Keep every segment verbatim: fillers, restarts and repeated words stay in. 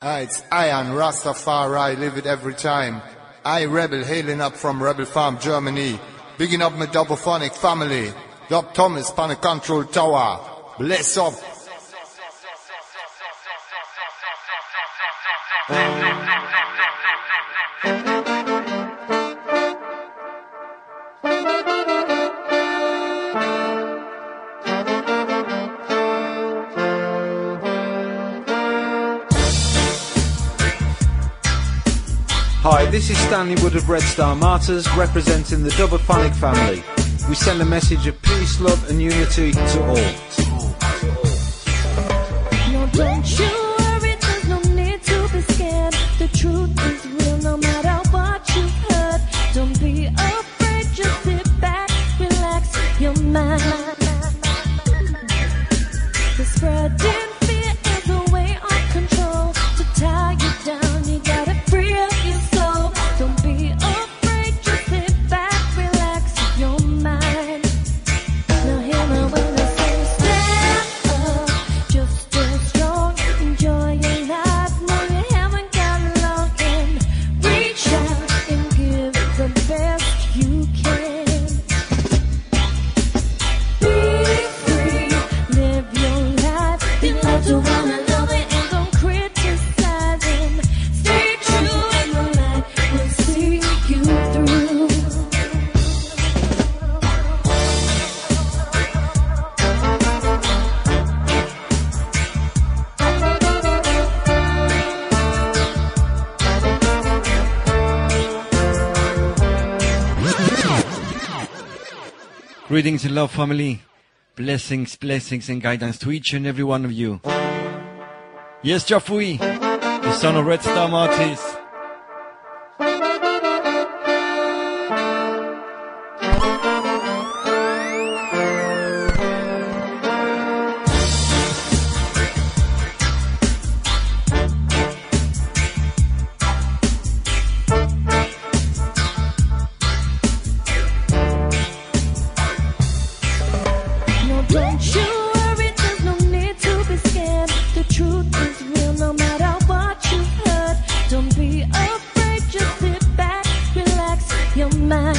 Ah, it's Iron Rastafari, live it every time. I Rebel, hailing up from Rebel Farm, Germany. Bigging up my double phonic family. Doc Thomas, Panic Control Tower. Bless up. Hi, this is Stanley Wood of Red Star Martyrs, representing the Dubophonic family. We send a message of peace, love and unity to all. No, don't you worry, there's no need to be scared. The truth is real no matter what you've heard. Don't be afraid, just sit back, relax your mind. The spreading fear is a way of control to tie you down. You gotta free up your soul. Don't be afraid, just sit back, relax your mind. Now hear me when I say stand up, just stay strong, enjoy your life. No, you haven't got long, and reach out and give the best you can. Be free, live your life. You love to wanna love it and don't criticize him. Stay true and the light will see you through. Greetings and love, family. Blessings, blessings and guidance to each and every one of you. Yes, Jafui, the son of Red Star Martyrs. No, don't you worry, there's no need to be scared. The truth is real no matter what you've heard. Don't be afraid, just sit back, relax your mind.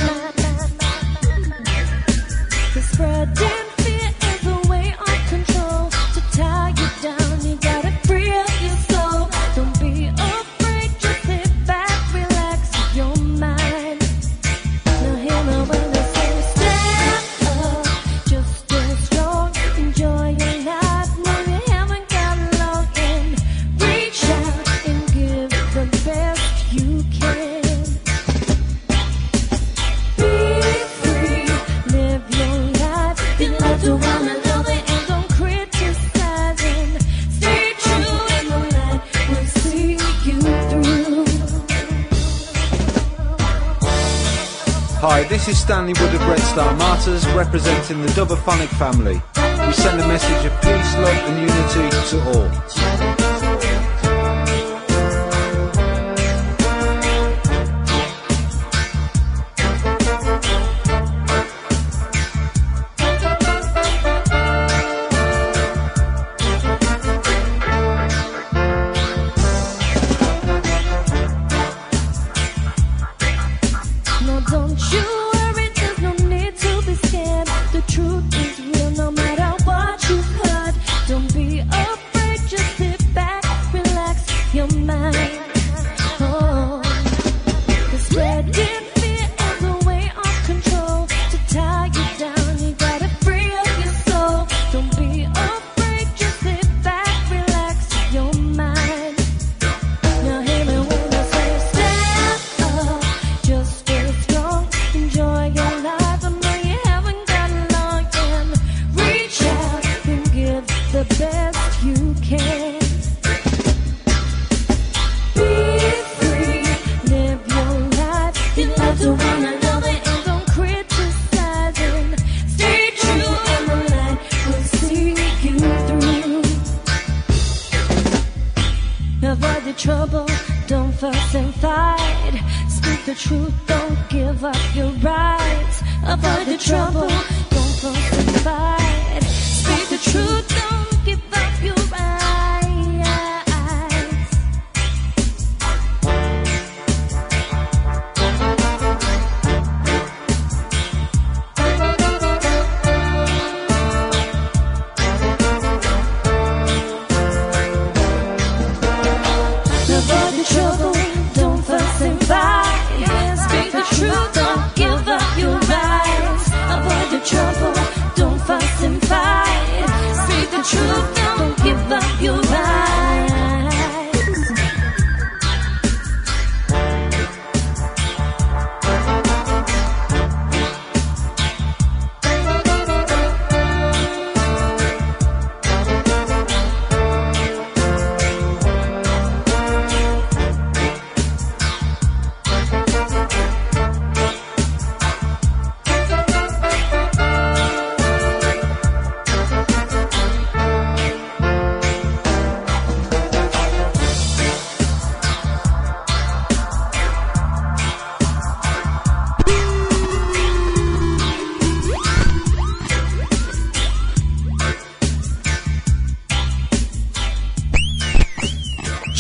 The spreading fear is a way of control to tie you down. You gotta free up your soul. Don't be afraid, just sit back, relax your mind. Now hear me when I say stand up, just stay strong, enjoy your life. No, you haven't got long, and reach out and give the best you can. Be free, live your life. You love to wanna love it and don't criticize him. Stay true and the light will see you through. Hi, this is Stanley Wood of Red Star Martyrs, representing the Dubophonic family. We send a message of peace, love and unity to all. No, don't you worry, there's no need to be scared. The truth is real no matter what you've heard. Don't be afraid, just sit back, relax your mind. Oh, the spreading fear is a way of control to tie you down. You gotta free up your soul. Don't be afraid, just sit back, relax your mind. Now hear me when I say stand up, just stay strong, enjoy your life. I know you haven't got long, and reach out and give the best you can. Be free, live your life. You love to wanna love it and don't criticize him. Stay true and the light will see you through. Avoid the trouble, don't fuss and fight. Speak the truth, don't give up your rights. Avoid the trouble, don't fuss and fight. Speak the truth, don't give up your rights.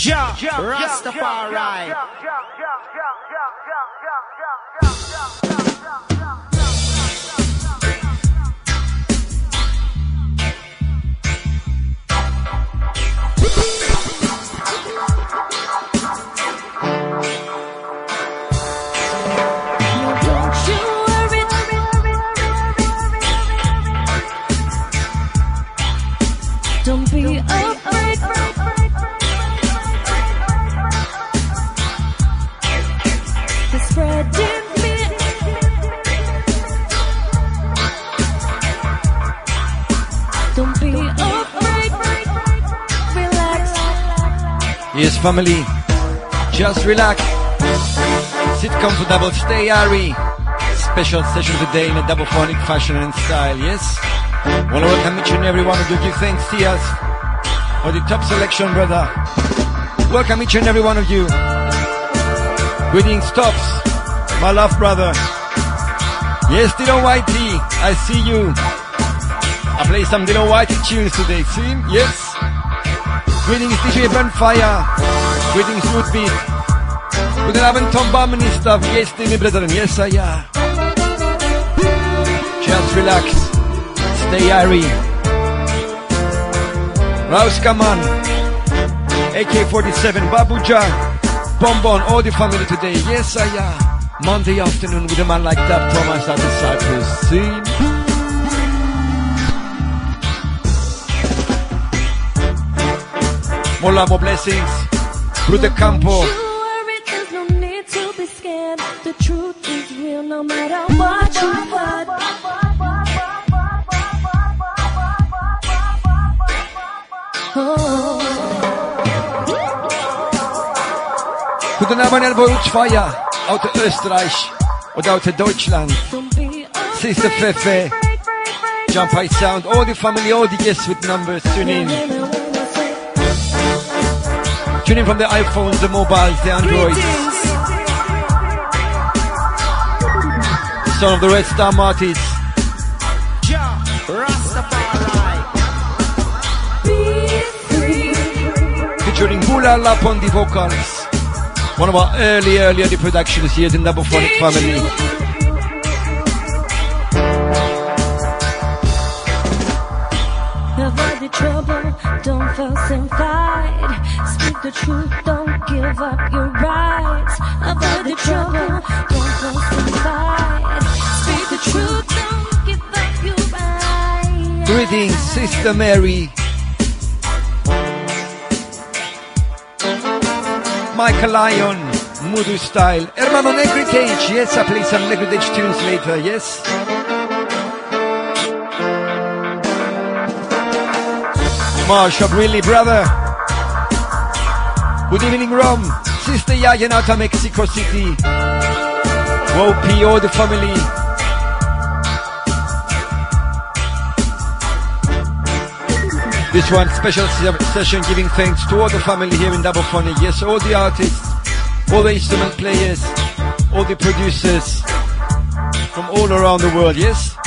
Jah Rastafari. Don't be afraid. The spreading fear. Don't be afraid. Relax. Yes, family. Just relax. Sit comfortable. Stay airy. Special session today in a double phonic fashion and style. Yes. Want to welcome each and every one of you. Give thanks to us for the top selection, brother. Welcome each and every one of you. Greetings, Tops, my love brother. Yes, Dino Whitey, I see you. I play some Dino Whitey tunes today. See him? Yes. Greetings, D J Burnfire. Greetings, Rootbeat. Guten Abend, Tom Barman and stuff. Yes, my brethren. Yes, I am. Just relax. Stay airy. Rouse Kaman, A K forty-seven, Babuja, Bonbon, all the family today. Yes, I am. Monday afternoon with a man like that, Thomas at the Cypress scene. More love, more blessings. Through the campo. There's no need to be scared. The truth is real no matter what you've heard. Guten Abend, Elbow Fire, out of Österreich oder out of Deutschland. Sister Fefe, Jump High Sound, all the family, all the guests with numbers, tune in. Tune in from the iPhones, the mobiles, the Androids. Son of the Red Star Martyrs. Featuring Bula Lap on the vocals. One of our early, early, early productions here in Double Phonic family. Avoid the trouble, don't fuss and fight. Speak the truth, don't give up your rights. Avoid the trouble, don't fuss and fight. Speak the truth, don't give up your rights. Greetings, Sister Mary. Michael Lyon, Mudu style. Hermano Negritage, yes, I play some Negritage tunes later, yes. Marshall, really, brother. Good evening, Rom. Sister Yayan out of Mexico City. Whoa, P O, the family. This one, special session giving thanks to all the family here in Double Phonic. Yes, all the artists, all the instrument players, all the producers from all around the world, yes?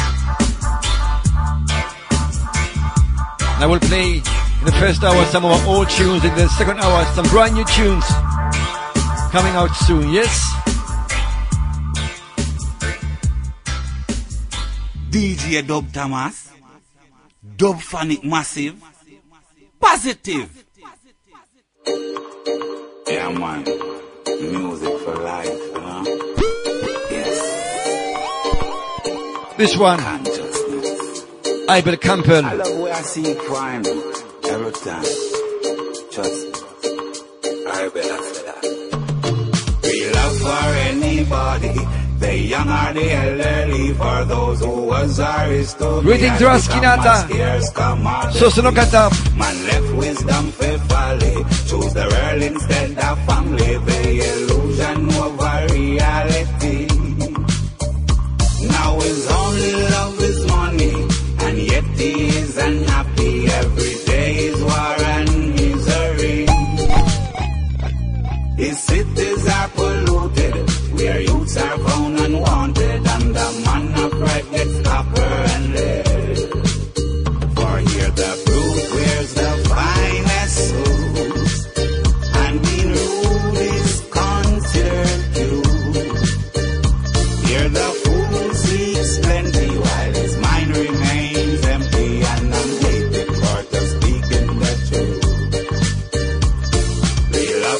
I will play in the first hour some of our old tunes, in the second hour some brand new tunes coming out soon, yes? D J Dub Thomas, Dub Phonic Massive, Positive. Yeah, man. Music for life, you know? Yes. This one, Abel Campbell. I love where I see crime every time. Trust me. Abel, I said that. Real love for anybody. The young are the elderly, for those who was ours to Greetings, Raskinata. Sosonokatab. Man left wisdom for folly. Choose the world instead of family. The illusion over reality. Now his only love is money, and yet he is unhappy. Every day is war and misery. His cities are polluted, where youths are found unwanted, and the man of pride gets copper and lead. For here the fruit wears the finest suits, and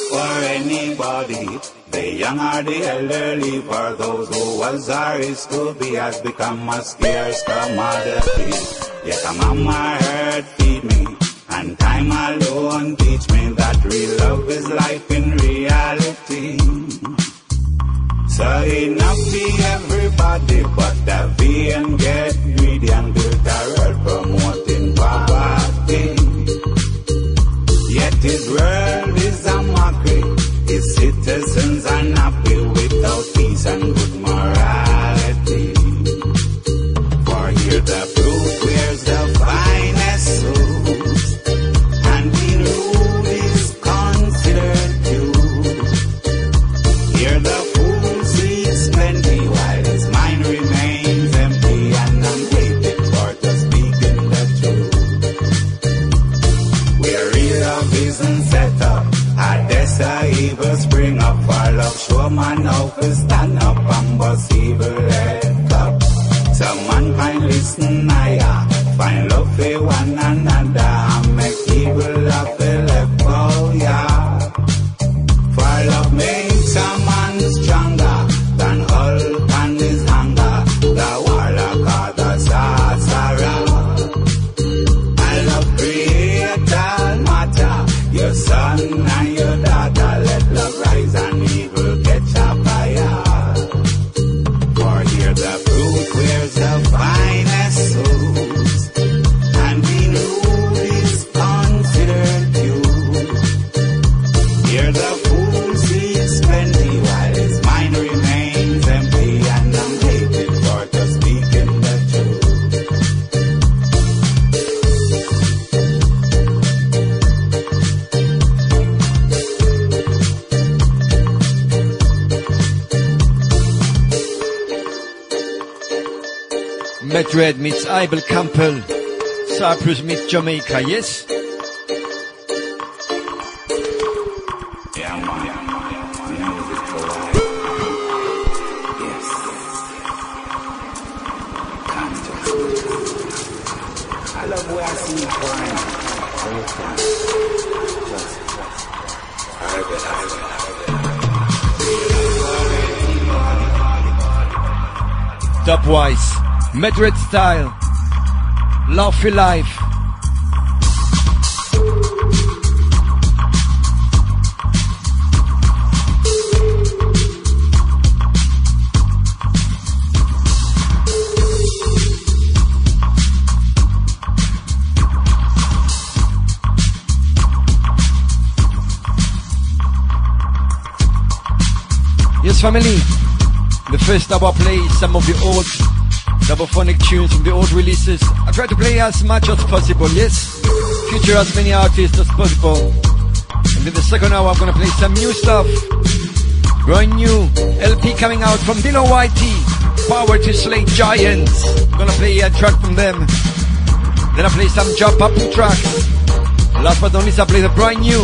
for anybody, the young or the elderly, for those who was or is to be, has become a scarce commodity. Yet a mama heard feed me, and time alone teach me that real love is life in reality. So enough be everybody, but the vain get greedy and build a world promoting poverty. Yet his world is a mockery, his citizens are happy without peace and good morality. For here the fruit wears the finest suits, and the root is considered due. Here the fool seeks plenty, while his mind remains empty, and I'm hated for just speaking the truth. Where real love isn't set up, a desert evil spring up. For love show man how to stand up and bust evil head up. So mankind listen higher, find love for one another, and make evil love the left go, yeah. For love makes a man stronger than Hulk and his hunger, the warlock or the sorcerer. I love create all matter, your son and your daughter, let love rise and evil catch a fire. For here the fruit wears the finest suits, and the root is considered pure. Here the fool seeks plenty, while his mind remains empty, and I'm hated for just speaking the truth. Madrid meets Abel Campbell, Cyprus meets Jamaica, yes? Yeah, man. Music for life. Yes. Constant. I love where I see crime. All time. Just, just. I bet, I bet, I bet. Dubwise, Madrid style, love for life. Yes, family. The first hour plays some of the old double-phonic tunes from the old releases. I try to play as much as possible, yes? Feature as many artists as possible. And in the second hour I'm gonna play some new stuff. Brand new L P coming out from Dino Whitey, Power to Slay Giants. I'm gonna play a track from them. Then I play some Jump Up tracks. Last but not least I play the brand new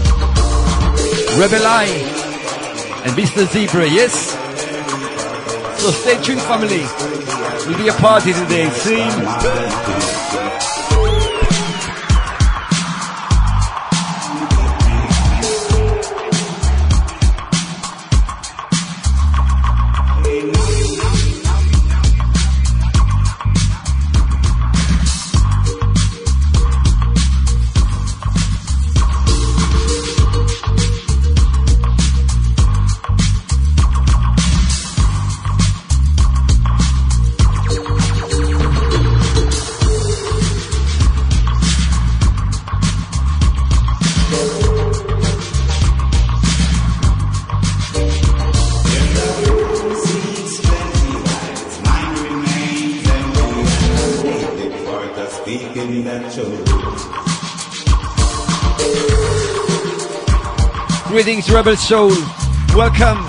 Rebel Eye and Mister Zebra, yes? So stay tuned, family. Will be a party today, see? Greetings, Rebel Soul. Welcome.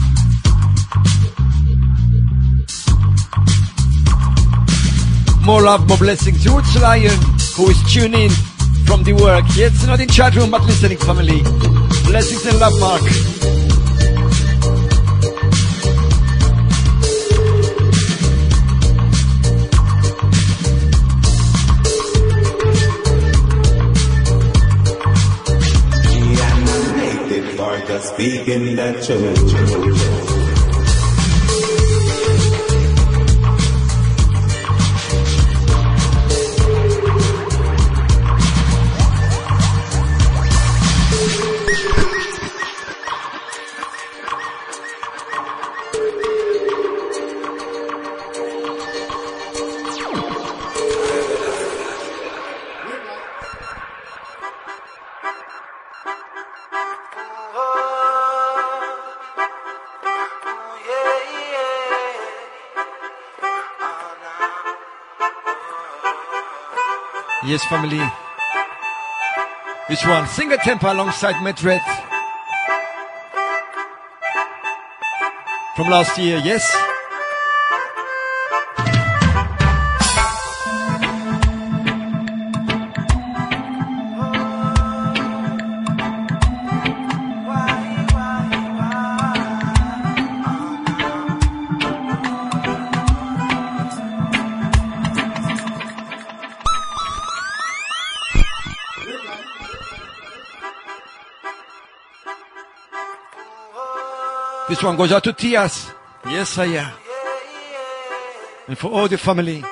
More love, more blessings. Roots Lion, who is tuning in from the work. Yes, not in chat room, but listening, family. Blessings and love, Mark. Speaking the truth. Yes, family. Which one? Singer Temper alongside Medred. From last year, yes? This one goes out to Tias. Yes, I am. And for all the family.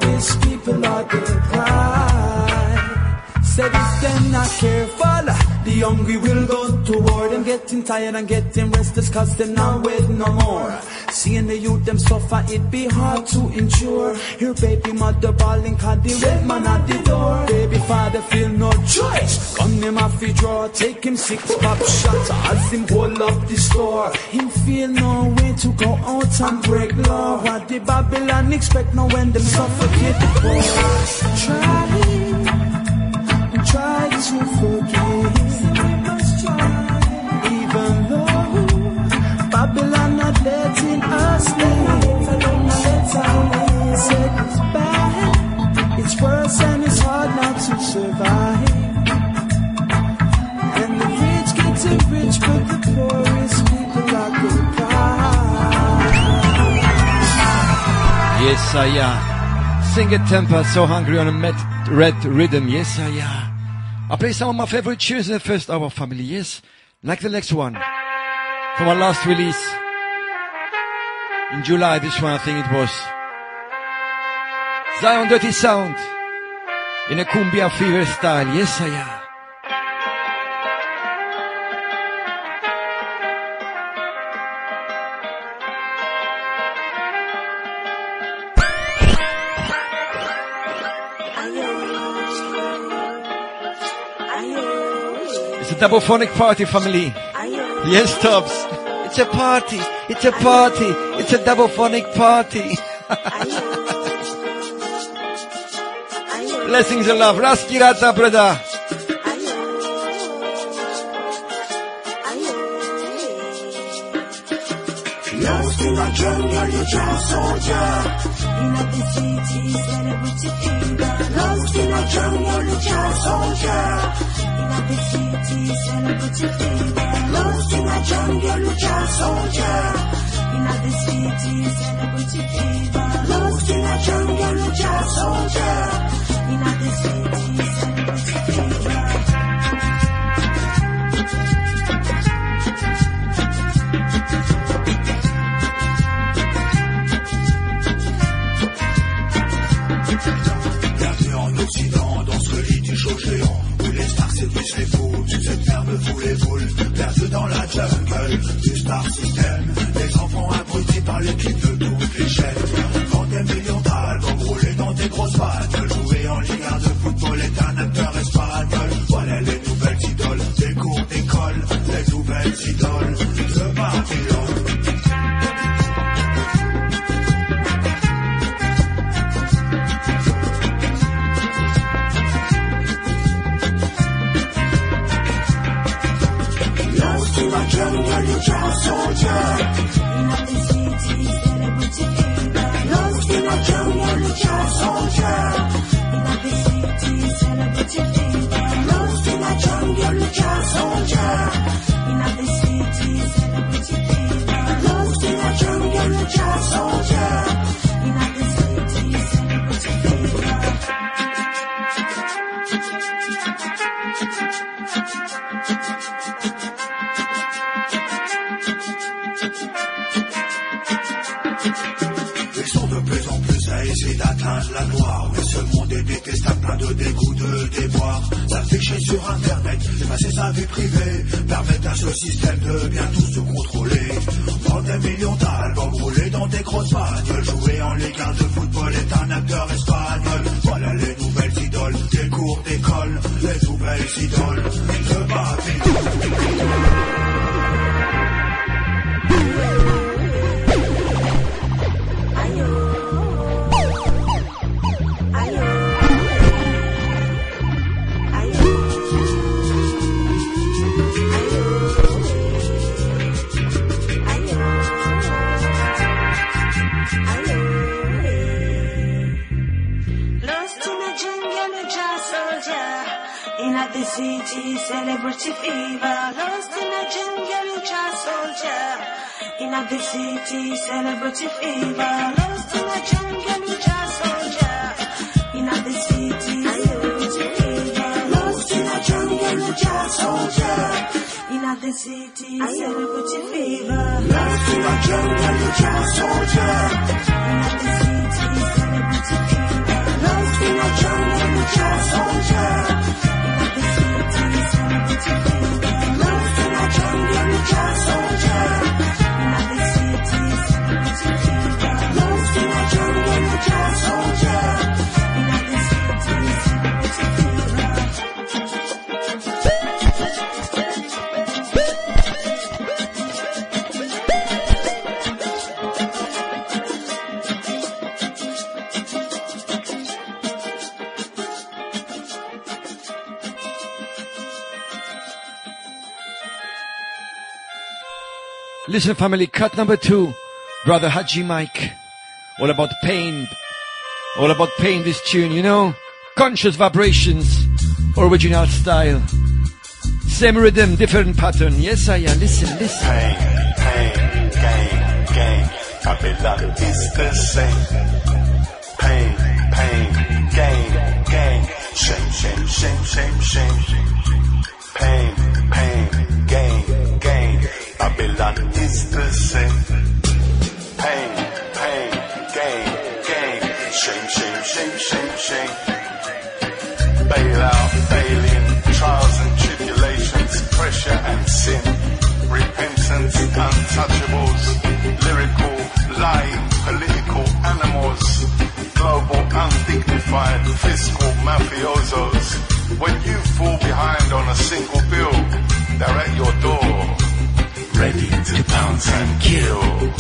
Said if they're not careful, the the hungry will go to war. Them getting tired and getting restless cause them not wait no more. Seeing the youth them suffer, it be hard to endure. Here baby mother bawling cause the red man at the door. Baby father feel no choice, gun him off the draw. Take him six pop shots as him hold up the store. Him feel no way to go out and break law. What the Babylon expect now when them suffocate the poor. Try, try to forgive, even though Babylon not letting us live. Said it's bad, it's worse and it's hard not to survive. And the rich getting rich, but the poorest people are going to Yes, I am. Sing a temper, so hungry on a met red rhythm. Yes, I am. I play some of my favorite tunes in the first hour, family. Yes, like the next one from our last release in July. This one, I think it was Zion Dirty Sound in a cumbia fever style. Yes, I am. Double phonic party, family. Yes, Tops. It's a party. It's a party. It's a double phonic party. Blessings and love. Raskirata, brother. Lost in a jungle, you just soldier. In a the city, celebrate your fever. Lost in a jungle, you just soldier. In a the city, celebrate your fever. Lost in a jungle, you just soldier. In a the city, celebrate your fever. Lost in a jungle, you just soldier. In a the city, celebrate your fever. Dans ce lit du show géant où les stars séduisent les fous, toute cette merde fout les boules, perdus dans la jungle du star system. Les enfants abrutis par l'équipe de toutes les chaînes, quand des millions d'albums roulés dans des grosses bagnoles, jouer en ligue de football est un acteur espagnol. Voilà les nouvelles idoles, des cours d'école, les nouvelles idoles de Babylone. Jungle, you just soldier. In a the city, celebrate your fever. Lost in a jungle, you just soldier. In a the city, celebrate your fever. Lost in a jungle, you just soldier. In a the city, celebrate your fever. Lost in a jungle, you just soldier. In a the city, celebrate your fever. Essayer d'atteindre la gloire, mais ce monde est détestable, plein de dégoût, de déboire. S'afficher sur internet, effacer sa vie privée, permettre à ce système de bien tout se contrôler. Vendre des millions d'albums, rouler dans des grosses bagnoles, jouer en Ligue un de football est un acteur espagnol. Voilà les nouvelles idoles, des cours d'école, les nouvelles idoles de Babylone. The city, celebrate your fever. Lost in a jungle, you just soldier. In a the city, celebrate your fever. Lost in a jungle, you just soldier. In a the city, celebrate your fever. Lost in a jungle, you just soldier. In a the city, celebrate your fever. Lost in a jungle, you just soldier. In a the city, celebrate your fever. Lost in a jungle, you just soldier. In a the city, celebrate your fever. Listen, family, cut number two. Brother Haji Mike. All about pain. All about pain, this tune, you know? Conscious vibrations. Original style. Same rhythm, different pattern. Yes, I am. Listen, listen. Pain, pain, gain, gain. Babylon is the same. Pain, pain, gain, gain. Shame, shame, shame, shame, shame. Pain, pain, gain, gain. Babylon is the same. Pain, pain, gain, gain. Shame, shame, shame, shame, shame. Bail out, bail in. Trials and tribulations, pressure and sin. Repentance, untouchables. Lyrical, lying, political animals. Global, undignified, fiscal mafiosos. When you fall behind on a single bill, they're at your door, ready to pounce and kill.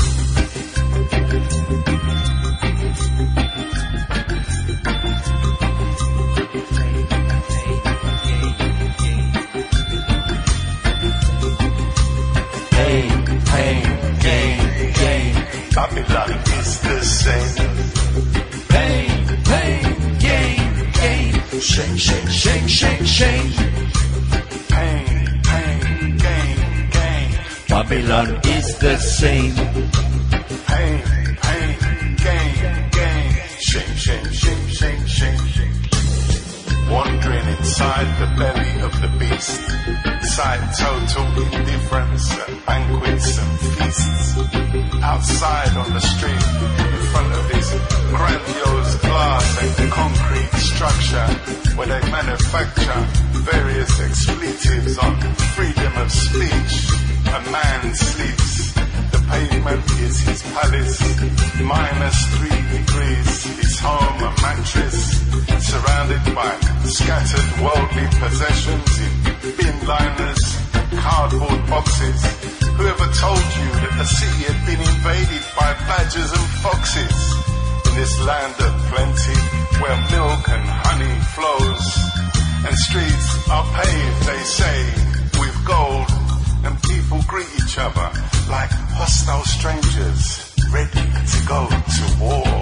Pain, pain, gain, gain. Babylon is the same. Pain, pain, gain, gain. Shame, shame, shame, shame, shame. Pain, pain, gain, gain. Babylon is the same. Pain, pain, gain, gain. Shame, shame, shame, shame, shame. Wandering inside the belly of the beast. Sight total indifference at banquets and feasts. Outside on the street, in front of this grandiose glass and concrete structure, where they manufacture various expletives on freedom of speech. A man sleeps. The pavement is his palace. Minus three degrees. His home a mattress. Surrounded by scattered worldly possessions in bin liners, cardboard boxes. Whoever told you that the city had been invaded by badgers and foxes? In this land of plenty, where milk and honey flows, and streets are paved, they say, with gold, and people greet each other like hostile strangers, ready to go to war.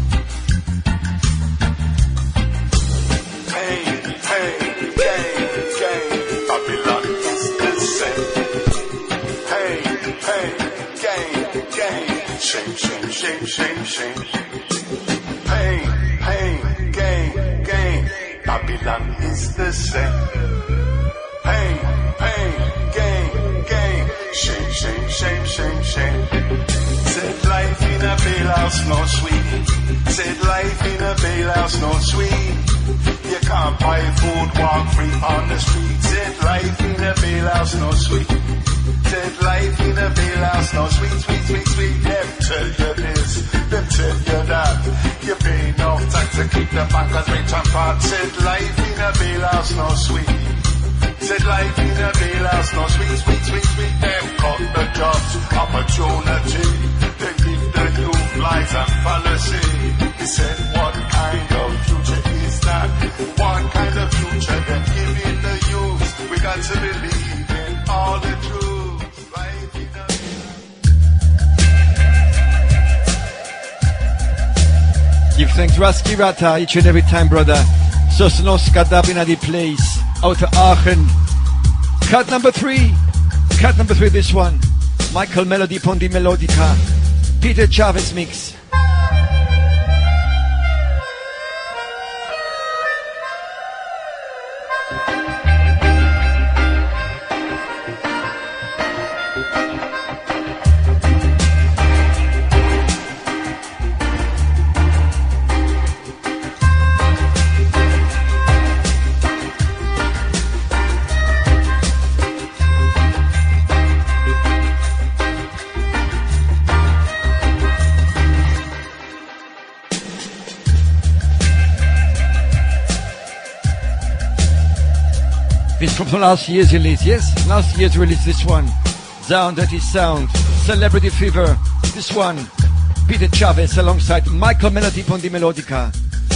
Pain, pain, gain, gain. Babylon is the same. Pain, pain, gain, gain. Shame, shame, shame, shame, shame. Pain, pain, gain, gain. Babylon is the same. Pain, pain, gain, gain. Shame, shame, shame, shame, shame. Said life in a bailhouse not sweet. Said life in a bailhouse not sweet. You can't buy food, walk free on the street. Said life in a bailhouse no sweet. Said life in a bailhouse no sweet, sweet, sweet, sweet. Them tell you this, them tell you that. You pay enough tax to keep the bankers rich and fat. Said life in a bailhouse no sweet. Said life in a bailhouse no sweet, sweet, sweet, sweet. Them cut the jobs, opportunity. They give the youth lies and fallacy. He said what kind of future is that? What kind of future they're giving the youth? We got to believe in all the truth. Life in a Give thanks Rasky Rata each and every time, brother. Sosnoska Dabina the place. Out of Aachen. Cut number three. Cut number three, this one. Michael Melody Pondi Melodica. Peter Chavez mix. This from last year's release, yes? Last year's release, this one. Sound That Is Sound. Celebrity Fever. This one. Peter Chavez alongside Michael Melody Pondi Melodica.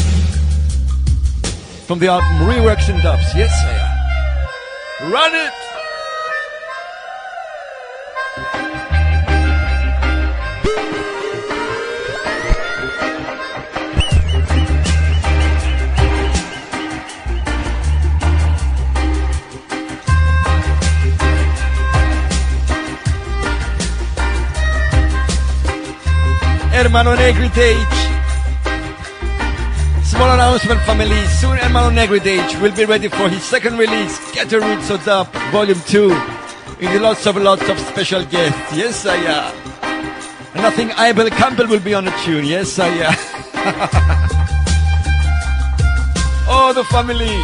From the album Reworks and Dubs. Yes, sir. Run it! Hermano Negritage. Small announcement, family. Soon Hermano Negritage will be ready for his second release, Get the Roots of Dub, Volume two. With lots of lots of special guests. Yes, I am. And I think Abel Campbell will be on the tune. Yes, I am. Oh, the family.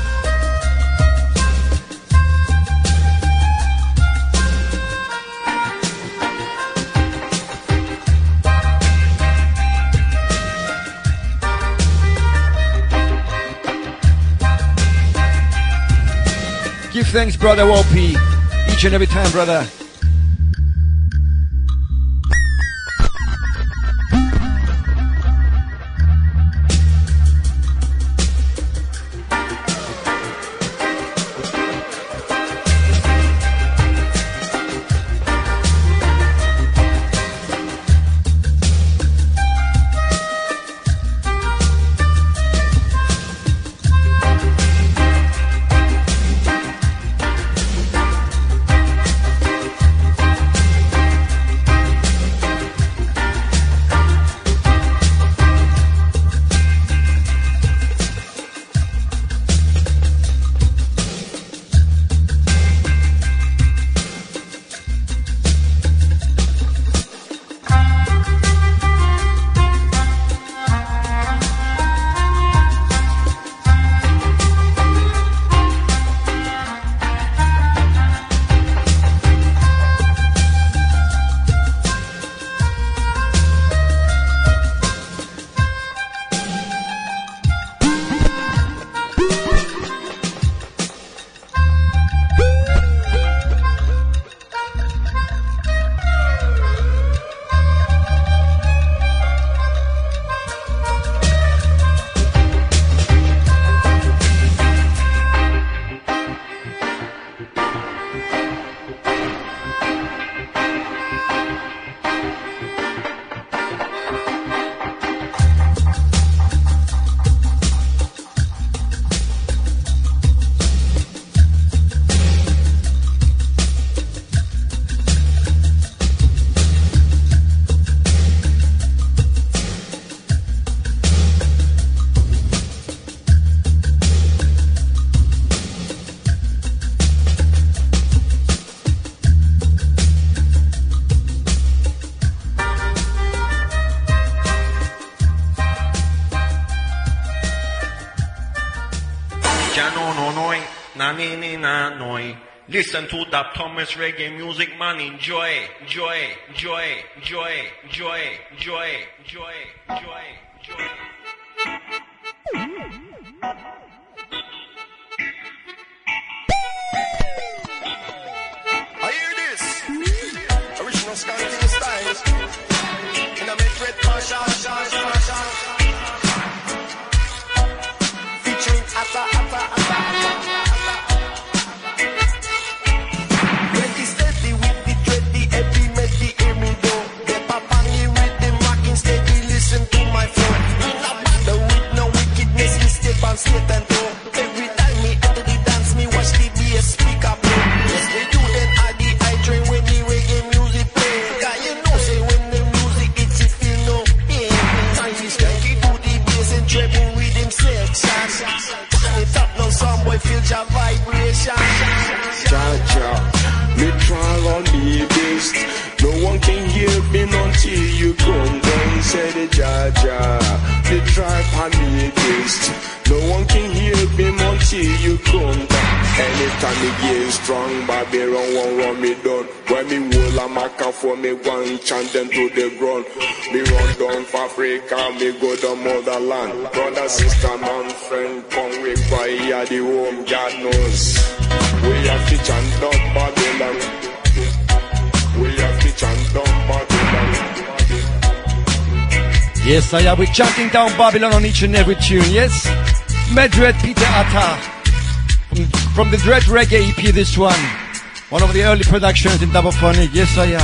Give thanks, brother Wopie, each and every time, brother. Listen to that Thomas reggae music, man. Enjoy, enjoy, enjoy, enjoy, enjoy, enjoy, enjoy, enjoy, enjoy. I hear this. Original Skanking styles. In a mid-red Marsha, featuring Atta, Atta, Atta, Atta. Straight and through. Every time me enter the dance, me watch the bass speaker play. Yes, they do then at the eye train when the reggae music play. Cause you know, say when the music hits, you feel no pain. Time is skanky do the bass and treble rhythm section. Turn it up now, some boy feel your vibration. Cha-cha, me try on the best. No one can hear me until you come down. Say the Cha-cha, me try on the best. No one can hear me until you come down. Anytime me get strong, Babylon won't run me down. When me hold a maca for me, one chant them to the ground. Me run down for Africa, me go to motherland. Brother, sister, man, friend, come require the home, God knows. We are teach and done Babylon. We are teach and done Babylon. Yes, I am. We're chanting down Babylon on each and every tune, yes? Medred Peter Atta from, from the Dread Reggae E P, this one. One of the early productions in Double Phonic, yes I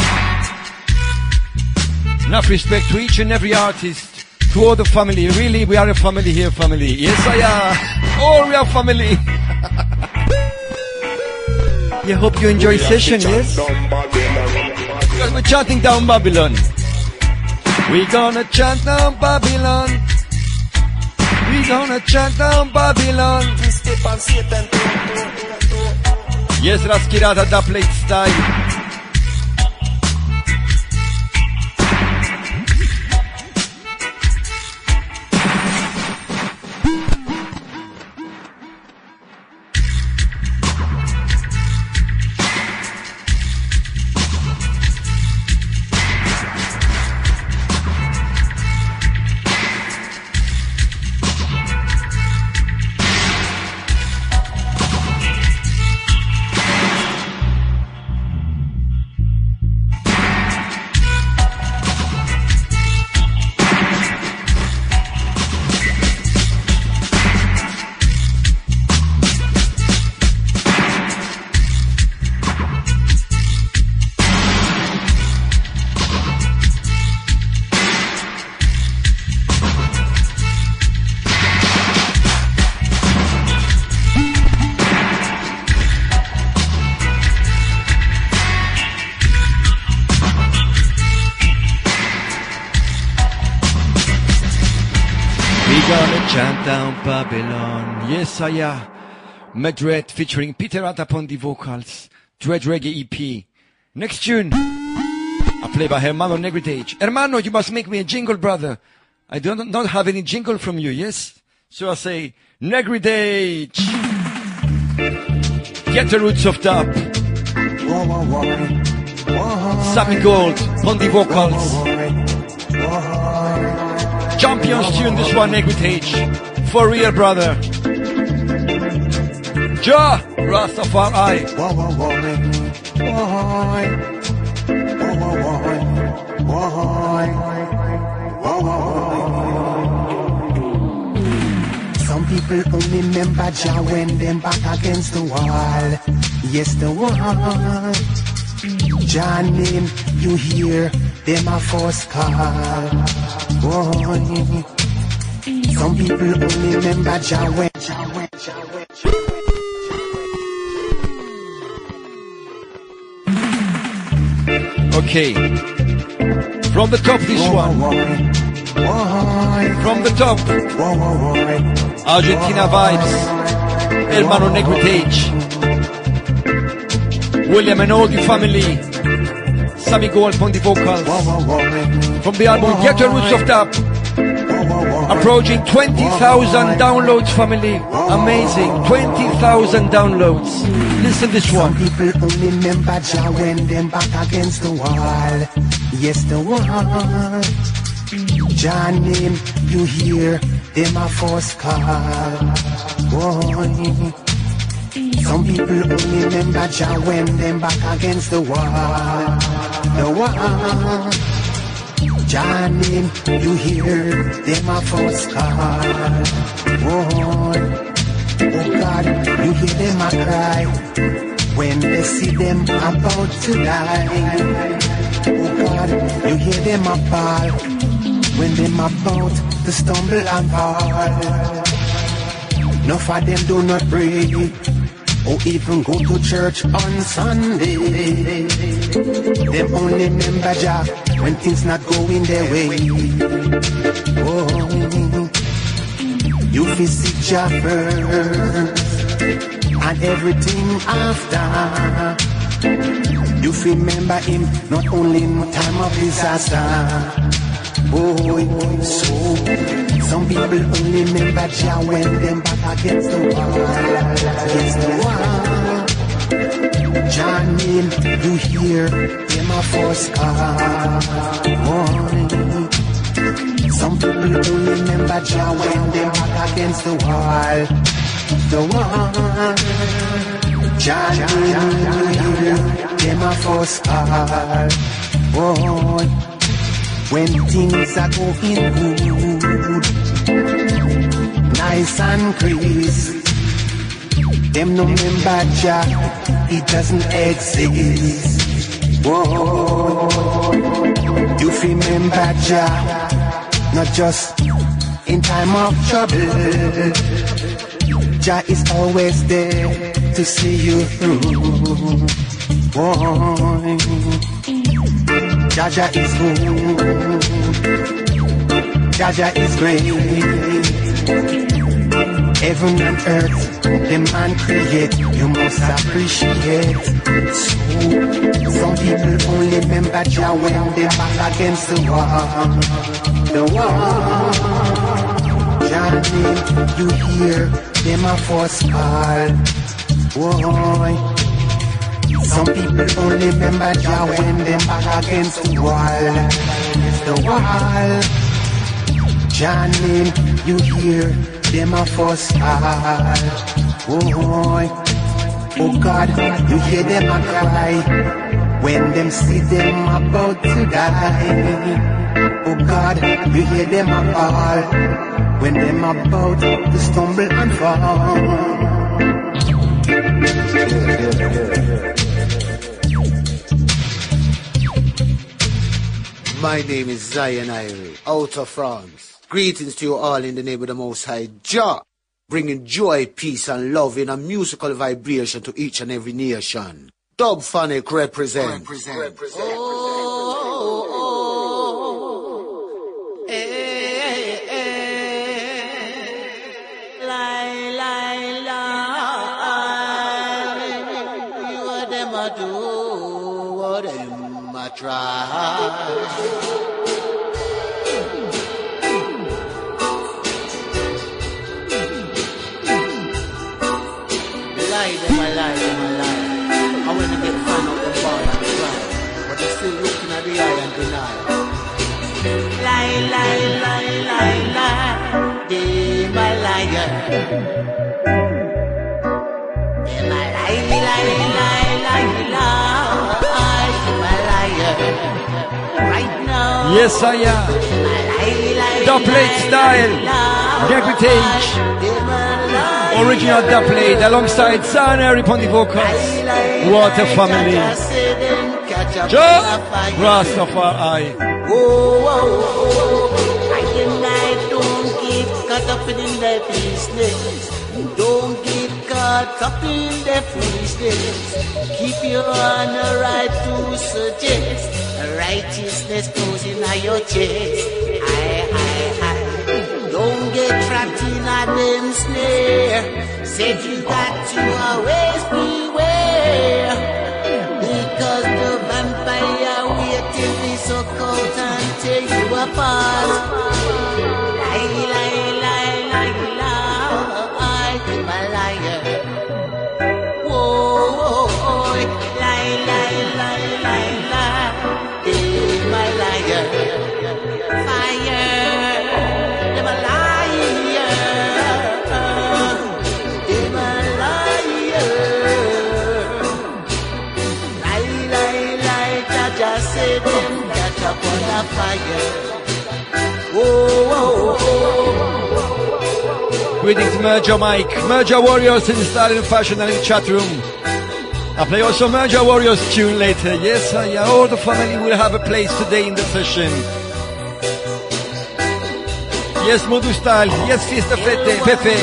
am. Enough respect to each and every artist, to all the family. Really, we are a family here, family. Yes I am. All we are family. I hope you enjoy session, yes? Because we're chanting down Babylon. We gonna chant down Babylon. We gonna chant down Babylon. Step on Satan. Yes, Raskirata da plate style. Chant down Babylon. Yes, I am. Madred featuring Peter Ratt upon the vocals. Dread Reggae E P. Next tune. I play by Hermano Negritage. Hermano, you must make me a jingle, brother. I do not not have any jingle from you, yes? So I say, Negritage. Get the roots of top. Sammy Gold on the vocals. Champions tune, this one, Negritage. For real, brother. Ja Rastafari. Some people only remember Jah when them back against the wall. Yes, the wall. Jah name you hear, them a first call. Boy. Some people only remember Jah when, Jah when, Jah when, Jah when. Okay, from the top this one. From the top, Argentina vibes, Hermano Negritage, William and all the family, Sammy Gold on the vocals. From the album Get Your Roots of Top, approaching twenty thousand downloads, family. Amazing, twenty thousand downloads. Listen this one. Some people only remember Jah when them back against the wall. Yes, the wall. Jah name you hear, them a first call. Boy. Some people only remember Jah when them back against the wall. The wall. Jah name you hear, them a first call. Boy. Oh God, you hear them a cry when they see them about to die. Oh God, you hear them a bawl when them about to stumble and fall. Enough of them do not pray or even go to church on Sunday. Them only remember Jah when things not going their way. Oh, you visit Jah first and everything after. You remember him not only in time of disaster. Oh, so some people only remember Jah when them back against the wall. Against the wall. Jah name you hear, them a first call. Oh, some people only remember Jah when them back against the wall. The wall. Jah name you hear, them a first call. Oh, when things are going good, nice and crazy, them no remember Jah, it doesn't exist. Whoa, you remember Jah, not just in time of trouble. Jah is always there to see you through. Whoa. Jah Jah is good. Jaja is great. Heaven and earth, the man create, you must appreciate. So, some people only remember Jah when they back against the wall. The wall. Jah name, you hear them a force call. Boy. Some people only remember Jah when they back against the wall. The wall. Jah name, you hear them a force call. Boy. Oh God, you hear them a cry when them see them about to die. Oh God, you hear them a call when them about to stumble and fall. My name is Zion Irie, out of France. Greetings to you all in the name of the Most High Jah, bringing joy, peace, and love in a musical vibration to each and every nation. Dubphonic represent. represent. represent. Oh, oh, oh. Hey, hey, hey. Lie, lie, lie. What them a do, what them a try. Still looking at the eye and deny. Lie, lie, lie, lie, lie. Them a liar. Them a lie, lie, lie, lie, lie. Them a liar. Right now. Yes, I am. Dubplate style. Deputage. Original Dubplate alongside Sana upon the vocals. Water family. Joe Rastafari. Oh, oh, oh. I and I don't get caught up in their business. Don't get caught up in their foolishness. Keep your honor right to suggest righteousness goes in your chest. Aye, aye, aye. Don't get trapped in a them snare. Said you got to always beware. Because the vampire waiting be so cold and tear you apart. Lie, lie, lie, lie, lie, I'm a liar. Whoa, whoa, whoa, lie, lie, lie, lie, lie, I'm a liar. Fire, I'm a liar. I'm a liar. Just say them catch up on the fire. Oh, oh, oh. Greetings, Merger Mike. Merger Warriors in style and fashion and in the chat room. I play also Merger Warriors tune later. Yes, uh, yeah, all the family will have a place today in the session. Yes, Modu style. Yes, Sister Fete, Pepe.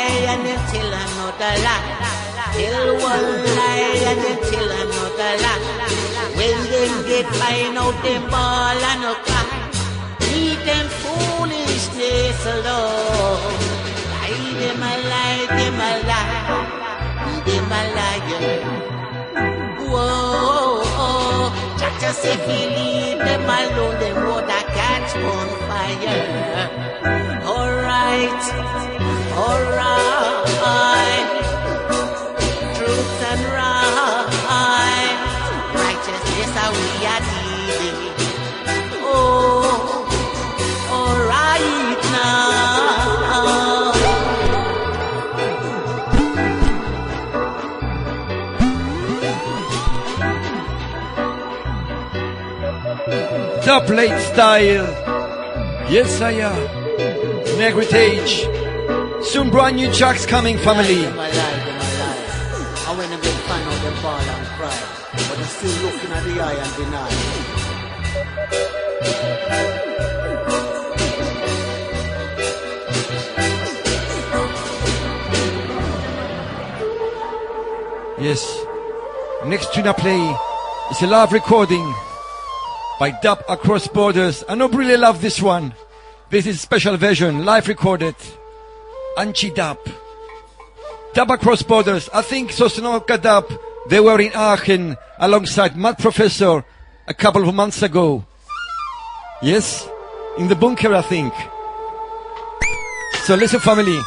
Tell one lie and then tell another lie. When them get fine out them ball and no cry, leave them foolishness alone. Lie them a lie, them a lie, them a liar. Whoa, just if you leave them alone, them would a catch on fire. Alright, alright. Truth and right, righteousness how we are dealing. Oh, all right now. Dubplate style. Yes, I am. Negritage. Soon brand new tracks coming, family. When they get fun out them ball and cry, but they're still looking at the eye and deny. Yes. Next tune I play is a live recording by Dub Across Borders. I don't really love this one. This is a special version, live recorded. Anchi Dub. Dub Across Borders. I think Sosnoka Dub, they were in Aachen alongside Mad Professor a couple of months ago. Yes? In the bunker, I think. So listen, family.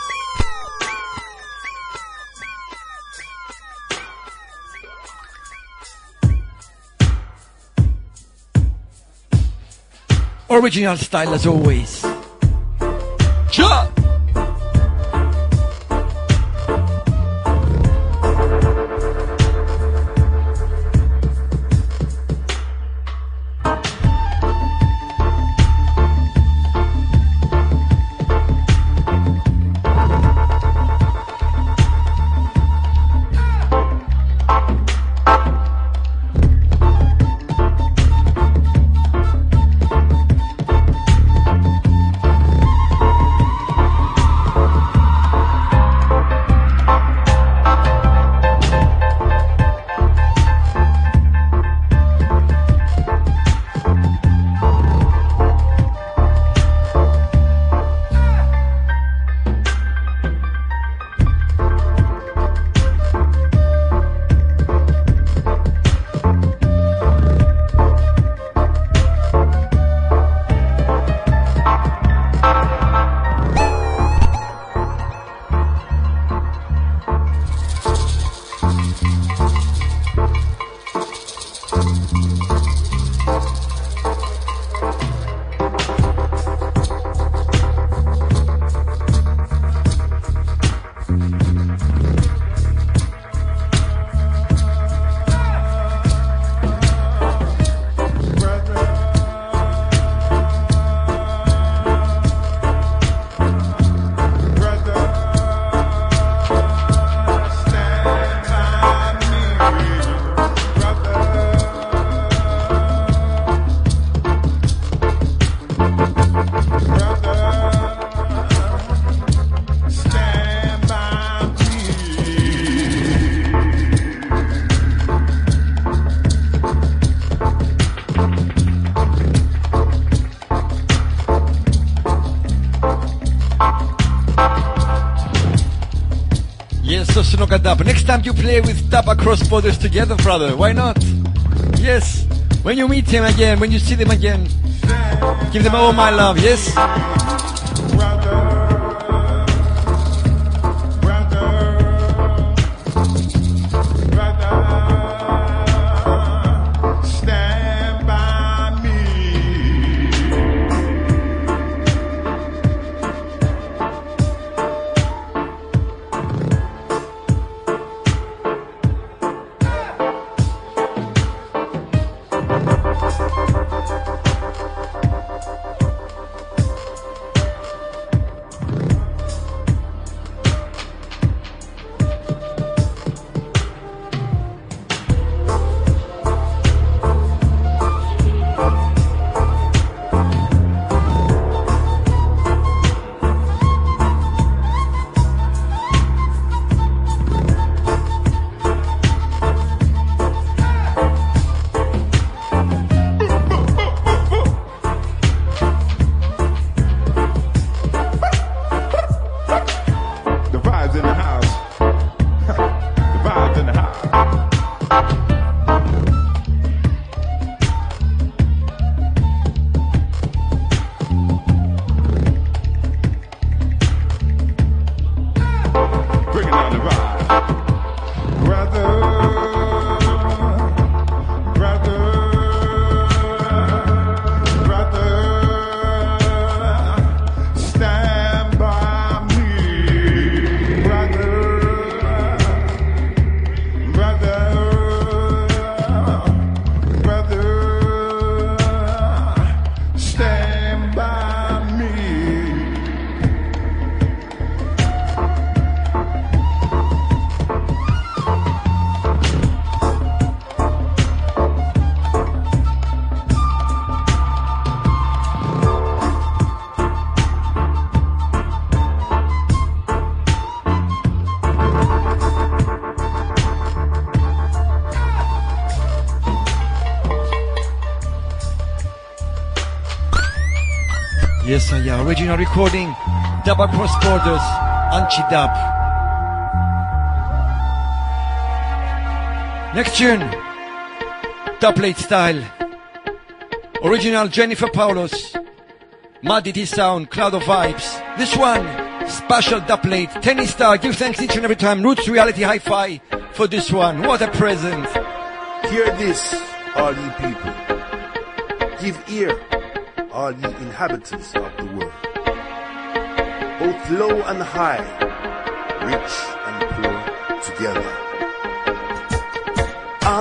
Original style as always. Cha! Dub. Next time you play with Dub Across Borders together, brother, why not? Yes, when you meet him again, when you see them again, give them all my love, yes? Yes, I am. Original recording, Dub Across Borders, Anchi Dub. Next tune, Dubplate style. Original Jennifer Paulus, Mad D T Sound, Cloud of Vibes. This one, special Dubplate, Tennis Star. Give thanks each and every time. Roots Reality Hi-Fi for this one. What a present. Hear this, all ye people. Give ear, all ye inhabitants of the world. Both low and high, rich and poor together. Ah,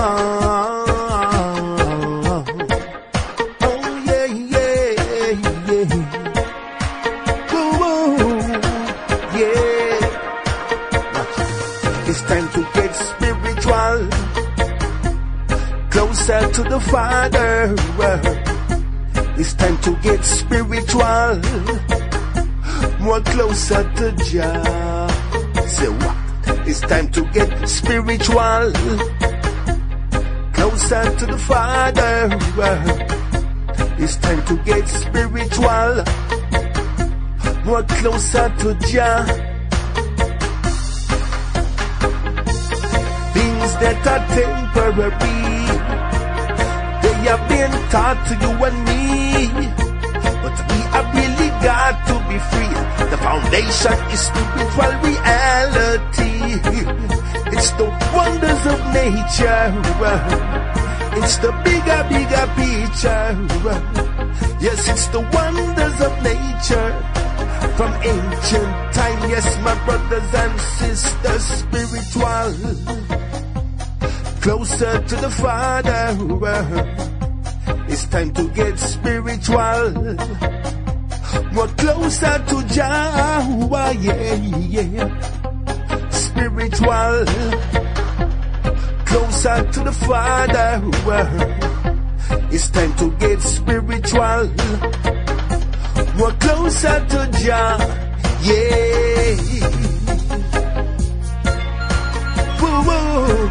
oh yeah, yeah, yeah. Whoa, whoa, yeah. It's time to get spiritual, closer to the Father. It's time to get spiritual, more closer to Jah. Say what? It's time to get spiritual, closer to the Father. It's time to get spiritual, more closer to Jah. Things that are temporary, they have been taught to you and me, but we have really got to be free. The foundation is spiritual reality. It's the wonders of nature. It's the bigger, bigger picture. Yes, it's the wonders of nature from ancient time. Yes, my brothers and sisters, spiritual, closer to the Father. It's time to get spiritual, more closer to Jah. Yeah, yeah. Spiritual, closer to the Father. It's time to get spiritual, more closer to Jah. Yeah. Whoa, whoa.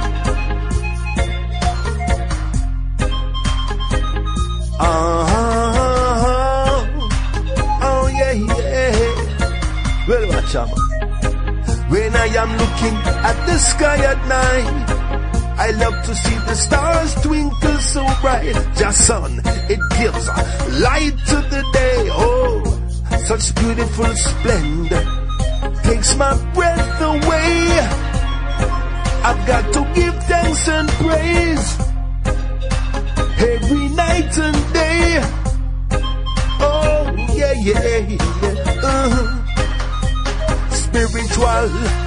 Uh-huh. Oh yeah, yeah. Well, watch out. When I am looking at the sky at night, I love to see the stars twinkle so bright. Just sun, it gives light to the day. Oh, such beautiful splendor takes my breath away. I've got to give thanks and praise every night and day. Oh, yeah, yeah, yeah. Uh-huh. Spiritual,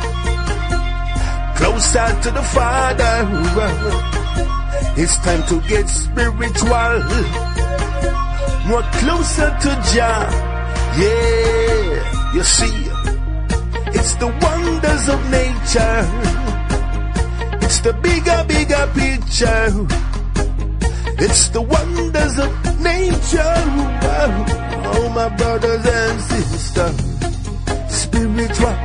closer to the Father. It's time to get spiritual, more closer to Jah. Yeah, you see, it's the wonders of nature. It's the bigger, bigger picture. It's the wonders of nature. Oh, my brothers and sisters, spiritual,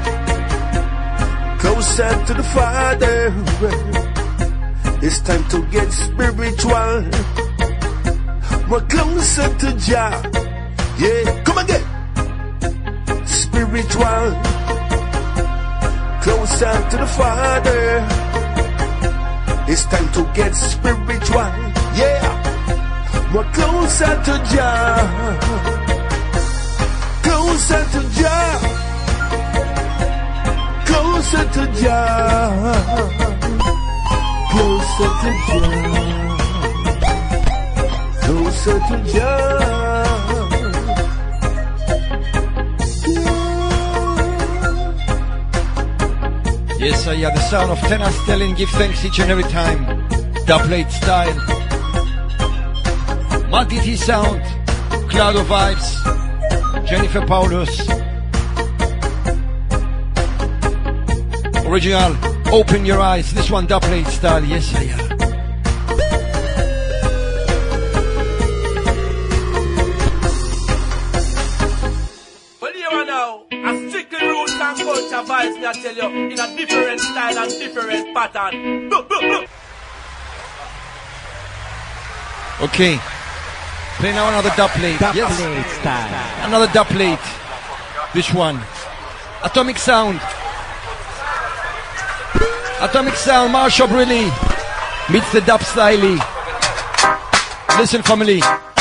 closer to the Father. It's time to get spiritual, more closer to Jah. Yeah, come again. Spiritual, closer to the Father. It's time to get spiritual. Yeah, more closer to Jah, closer to Jah, closer to Jah, closer to Jah, closer to Jah. Yes, I hear the sound of tenor Stelling. Give thanks each and every time. Dubplate style. Mad D T Sound, Cloud of Vibes, Jennifer Paulus. Original, Open Your Eyes. This one Dubplate style. Yes, I am. Well, you are now a strictly roots and culture vibes, me I tell you, in a different style and different pattern. Look, look, look. Okay. Play now another dub plate. Dub Yes. plate style. Another dub plate. Which one? Atomic Sound. Atomic Sound, Marsha Brilli meets the dub style. Listen, family.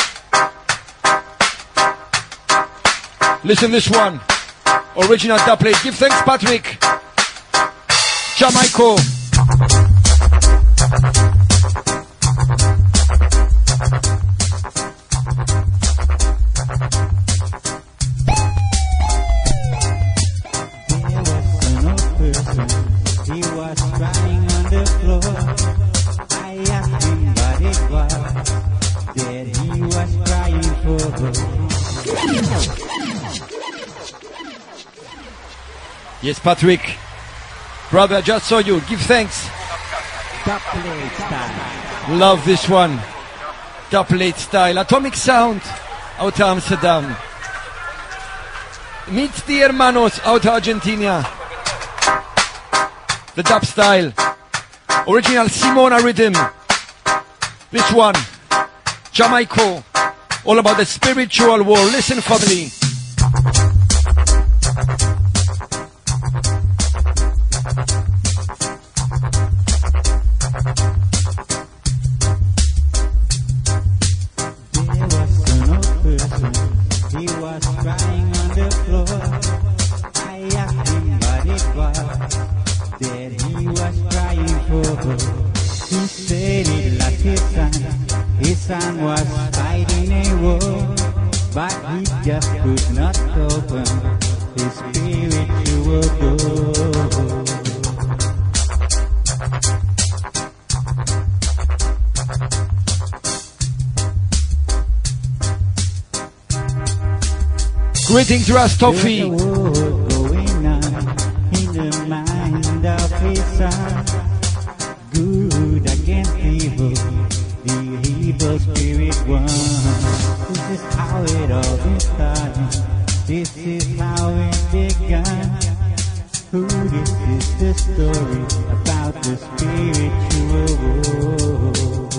Listen this one. Original dub plate. Give thanks, Patrick. Jamaica. He was crying on the floor. I asked him what it was that he was crying for. Yes, Patrick. Brother, I just saw you. Give thanks. Dub plate style. Love this one. Dub plate style. Atomic Sound out of Amsterdam. Meet the Hermanos out of Argentina. The dub style. Original Simona rhythm. This one. Jamaica. All about the spiritual war. Listen, family. He was crying on the floor. I asked him what it was that he was crying for. He said he lost his son. His son was fighting a war, but he just could not open his spiritual door. Greetings, Rastofi. There's a war going on in the mind of his son. Good against evil, the evil spirit won. This is how it all started. This is how it began. Who this is the story about the spiritual war.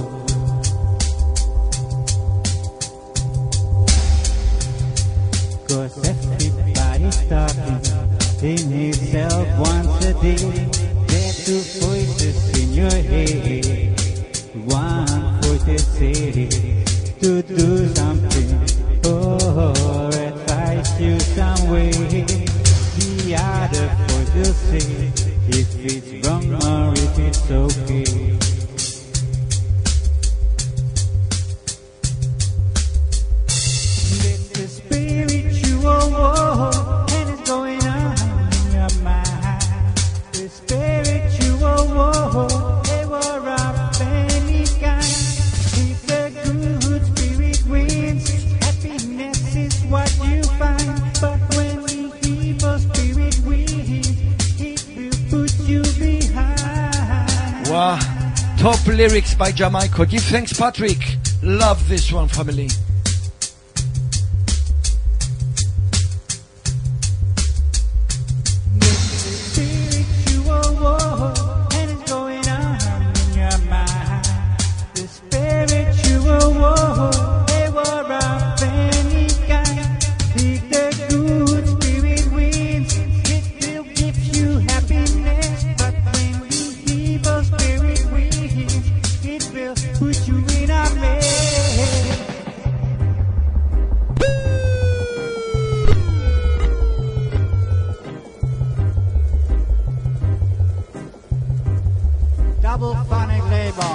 Cause everybody's talking in himself once a day. There two voices in your head. One voice is saying to do something or advise you some way. The other voice will say if it's wrong or if it's okay. The spiritual war, and it's going on in your mind. The spiritual war, a war of any kind. If the good spirit wins, happiness is what you find. But when the evil spirit wins, it will put you behind. Wow. Top lyrics by Jamaica. Give thanks, Patrick. Love this one, family. Spiritual war, and it's going on in your mind. The spiritual war, a war of any kind. If the good spirit wins, it will give you happiness. But when the evil spirit wins, it will put you in a mess. Double phonic label.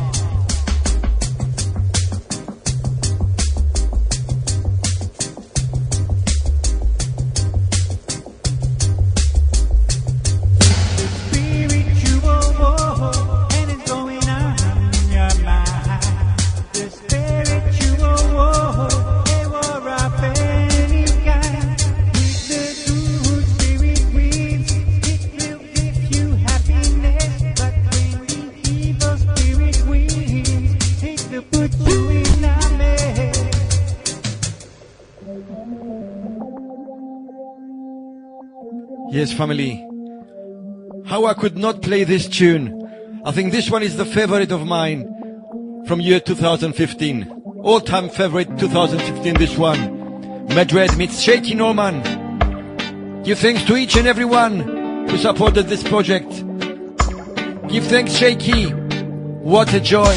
Spiritual war, and it's going on in your mind. The spiritual war, a war of any kind. If the good spirit wins, it will give you happiness. But when the evil spirit wins, it will put you in a mess. Yes, family. How I could not play this tune. I think this one is the favorite of mine from year two thousand fifteen. All-time favorite two thousand fifteen, this one. Madrid meets Shaky Norman. Give thanks to each and everyone who supported this project. Give thanks, Shaky. What a joy.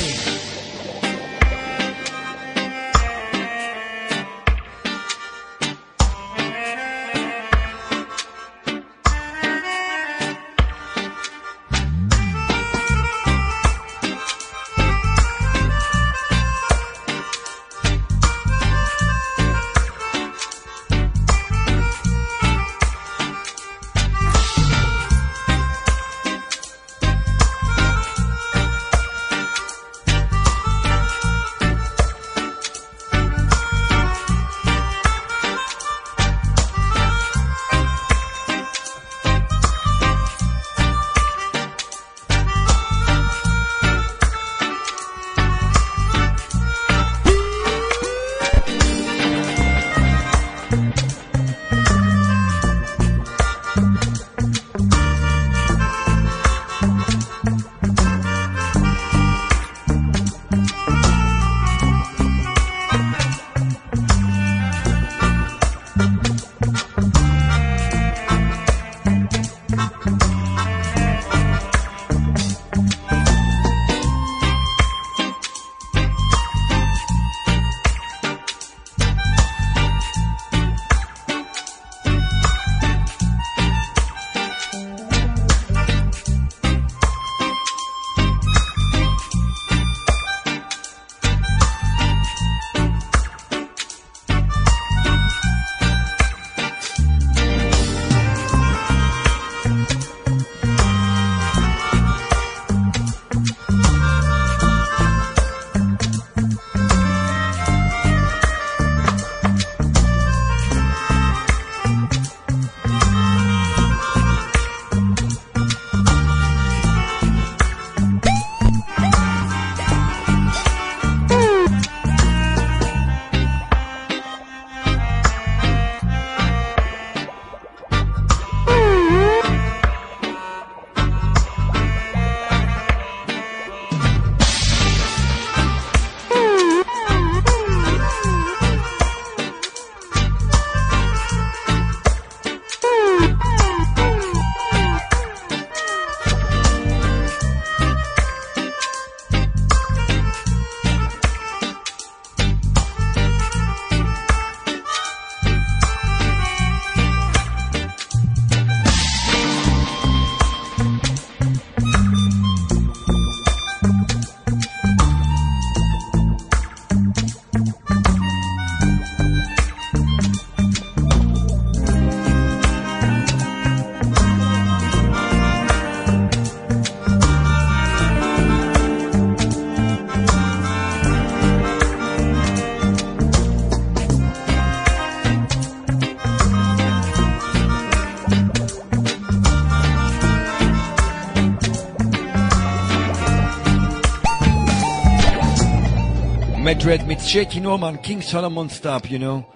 Madrid meets Shaky Norman, King Solomon stop, you know.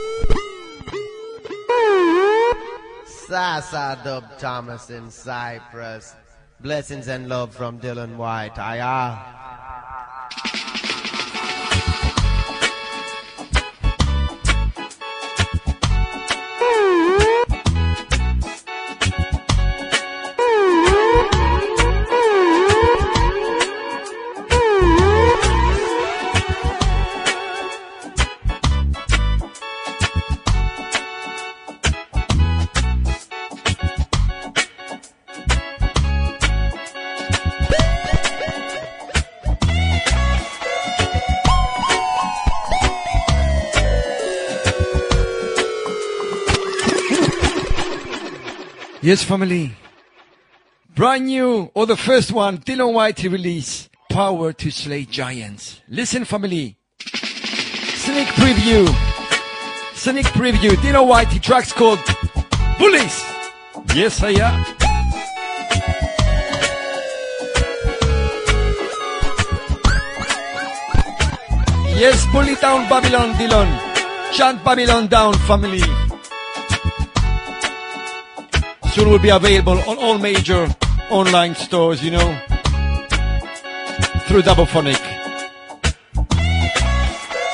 Sasa Dub Thomas in Cyprus. Blessings and love from Dylan White. Aya. Yes, family. Brand new, or the first one, Dylan Whitey release, Power to Slay Giants. Listen, family. Sneak preview. Sneak preview. Dylan Whitey, tracks called Bullies. Yes, I am. Yes, bully down Babylon, Dylan. Chant Babylon down, family. Soon will be available on all major online stores, you know, through Double Phonic.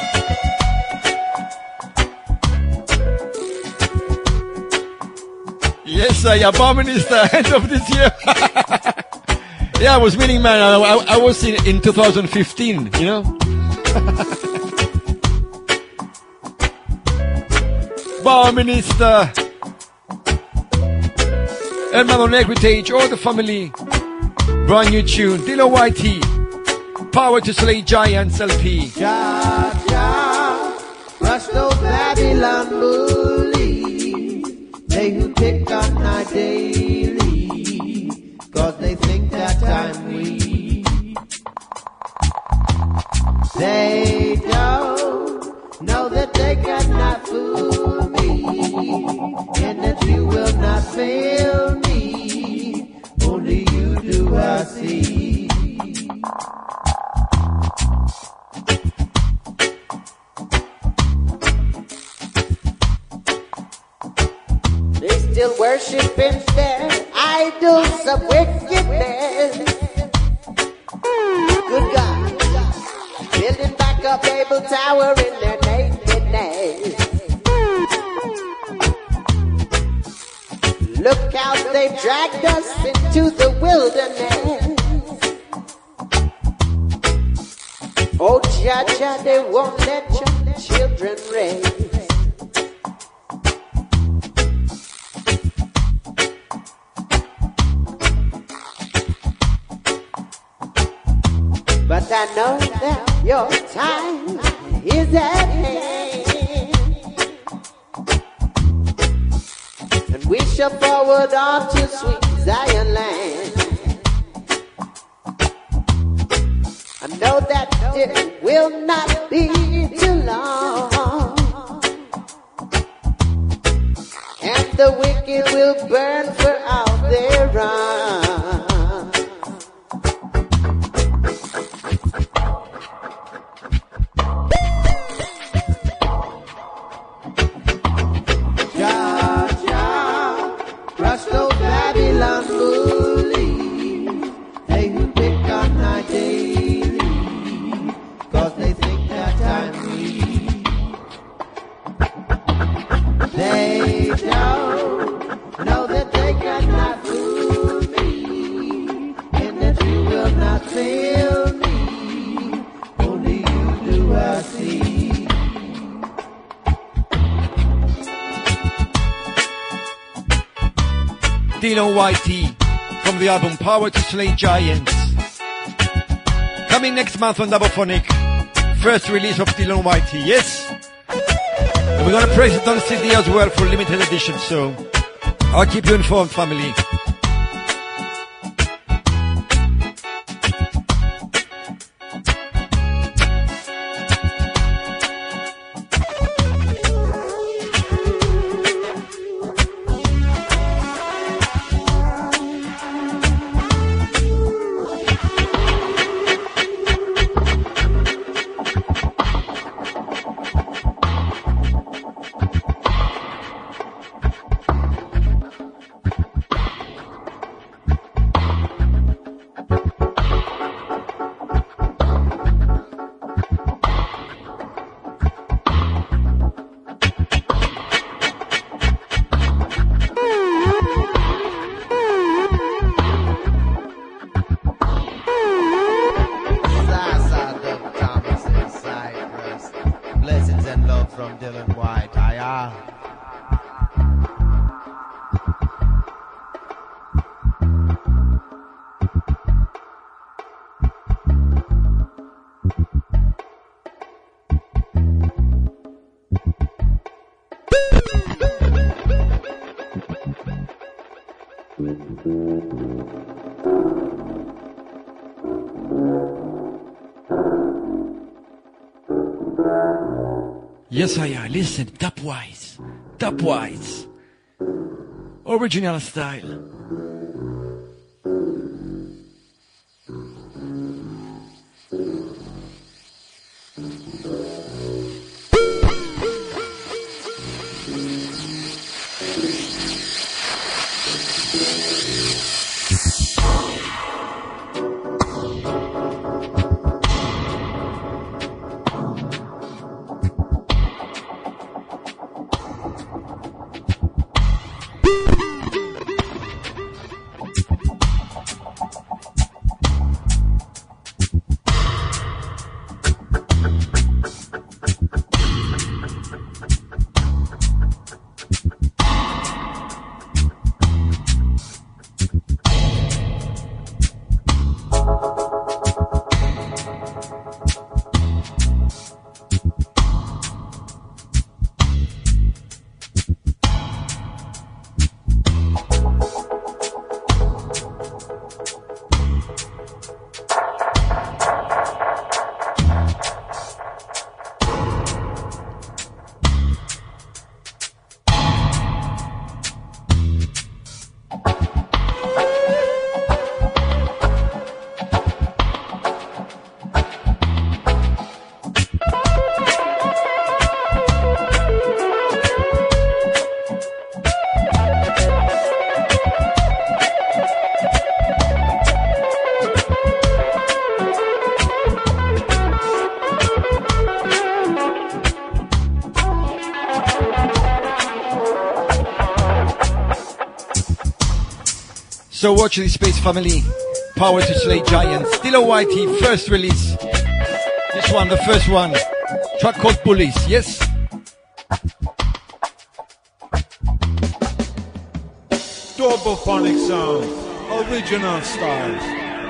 Messiah, Bar Minister, end of this year. Yeah, I was meaning, man, I, I, I was in, in two thousand fifteen, you know? Bar Minister. Hermano Negrity, all the family. Brand new tune, Dilo Whitey. Power to Slay Giants L P. Jah, Jah, crush those Babylon bullies, they who pick on our daily, cause they think that I'm weak. They don't know that they cannot fool me, and that you will not fail me, only you do I see. They still worshiping their idols of wickedness. Good God, building back a Babel Tower in their nakedness. Look how they dragged us into the wilderness. Oh, Jah, Jah, they won't let your children raise. But I know that your time is at hand, and we shall forward on to sweet Zion land. I know that it will not be too long, and the wicked will burn for all their wrong. Dilo Whitey from the album Power to Slay Giants. Coming next month on Double-Phonic. First release of Dilo Whitey, yes? And we're gonna press it on C D as well for limited edition, so I'll keep you informed, family. Yes, I am. Listen, Dubwise. Dubwise. Original style. So watch this space, family. Power to slay giants. Still a Whitey, first release. This one, the first one. Track called Bullies, yes? Double phonic sound, original style.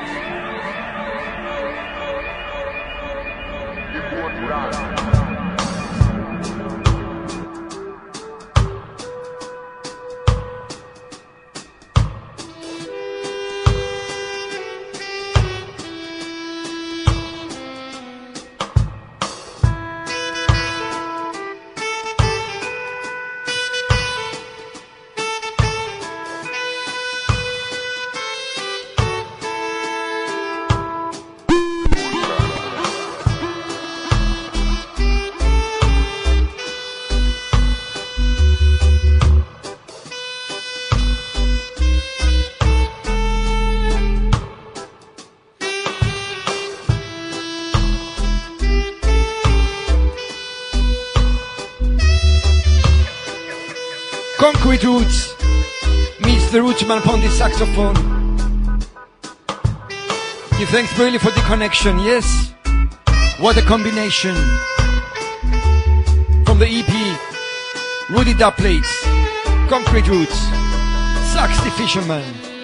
Concrete Roots meets the Rootsman upon the saxophone. Give thanks really for the connection, yes? What a combination. From the E P, Rudy Dubplates, Concrete Roots, Sax the Fisherman.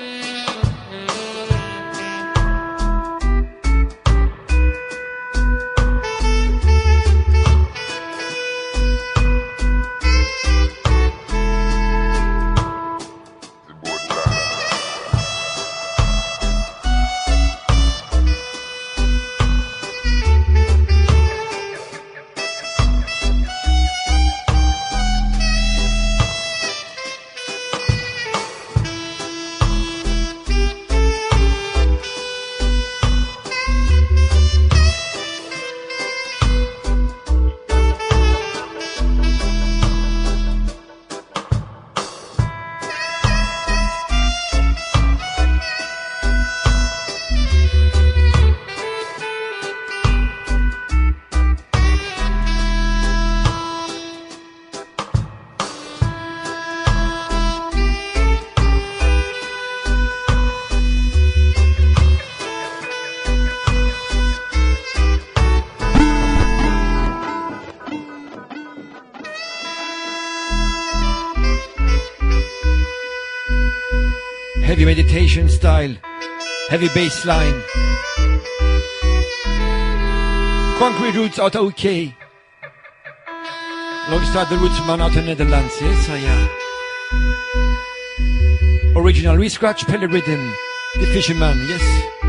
Heavy meditation style, heavy bass line. Concrete Roots out of U K. Alongside the Rootsman out of Netherlands, yes, I am. Original re-scratch pellet rhythm, the Fisherman, yes.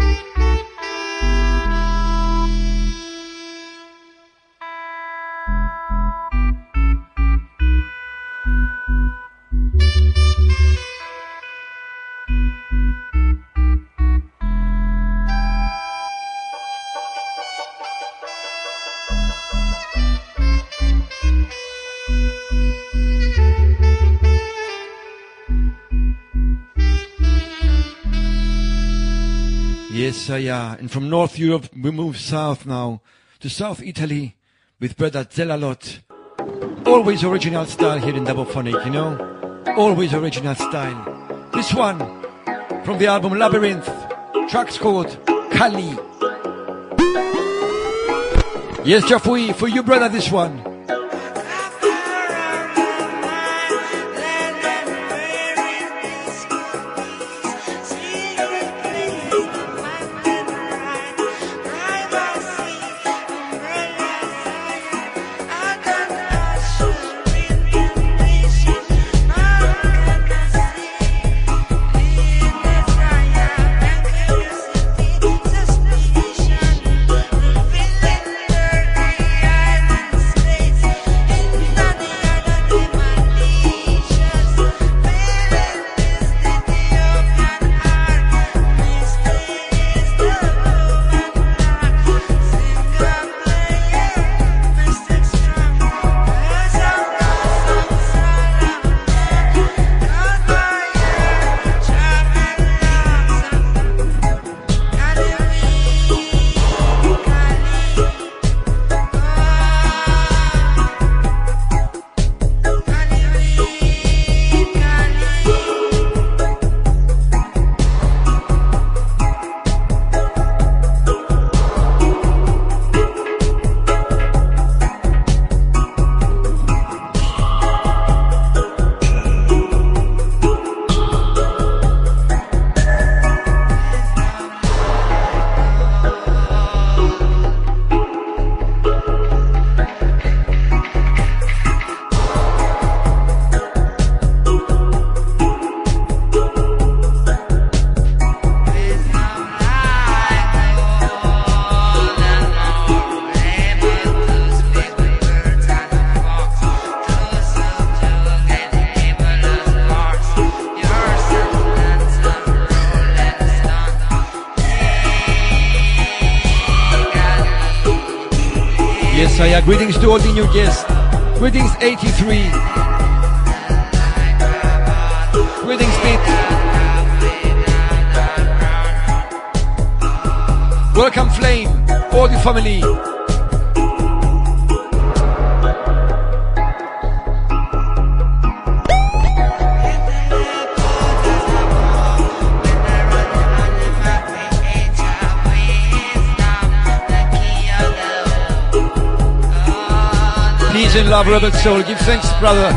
Yes, uh, yeah. And from North Europe, we move south now to South Italy with brother Zellalot. Always original style here in Double Phonic, you know? Always original style. This one from the album Labyrinth, track's called Kali. Yes, Jafui, for you, brother, this one. Stay yeah, greetings to all the new guests. Greetings eighty-three. Greetings Pete. Welcome Flame, all the family. Peace and love, Rebel Soul. Give thanks, brother.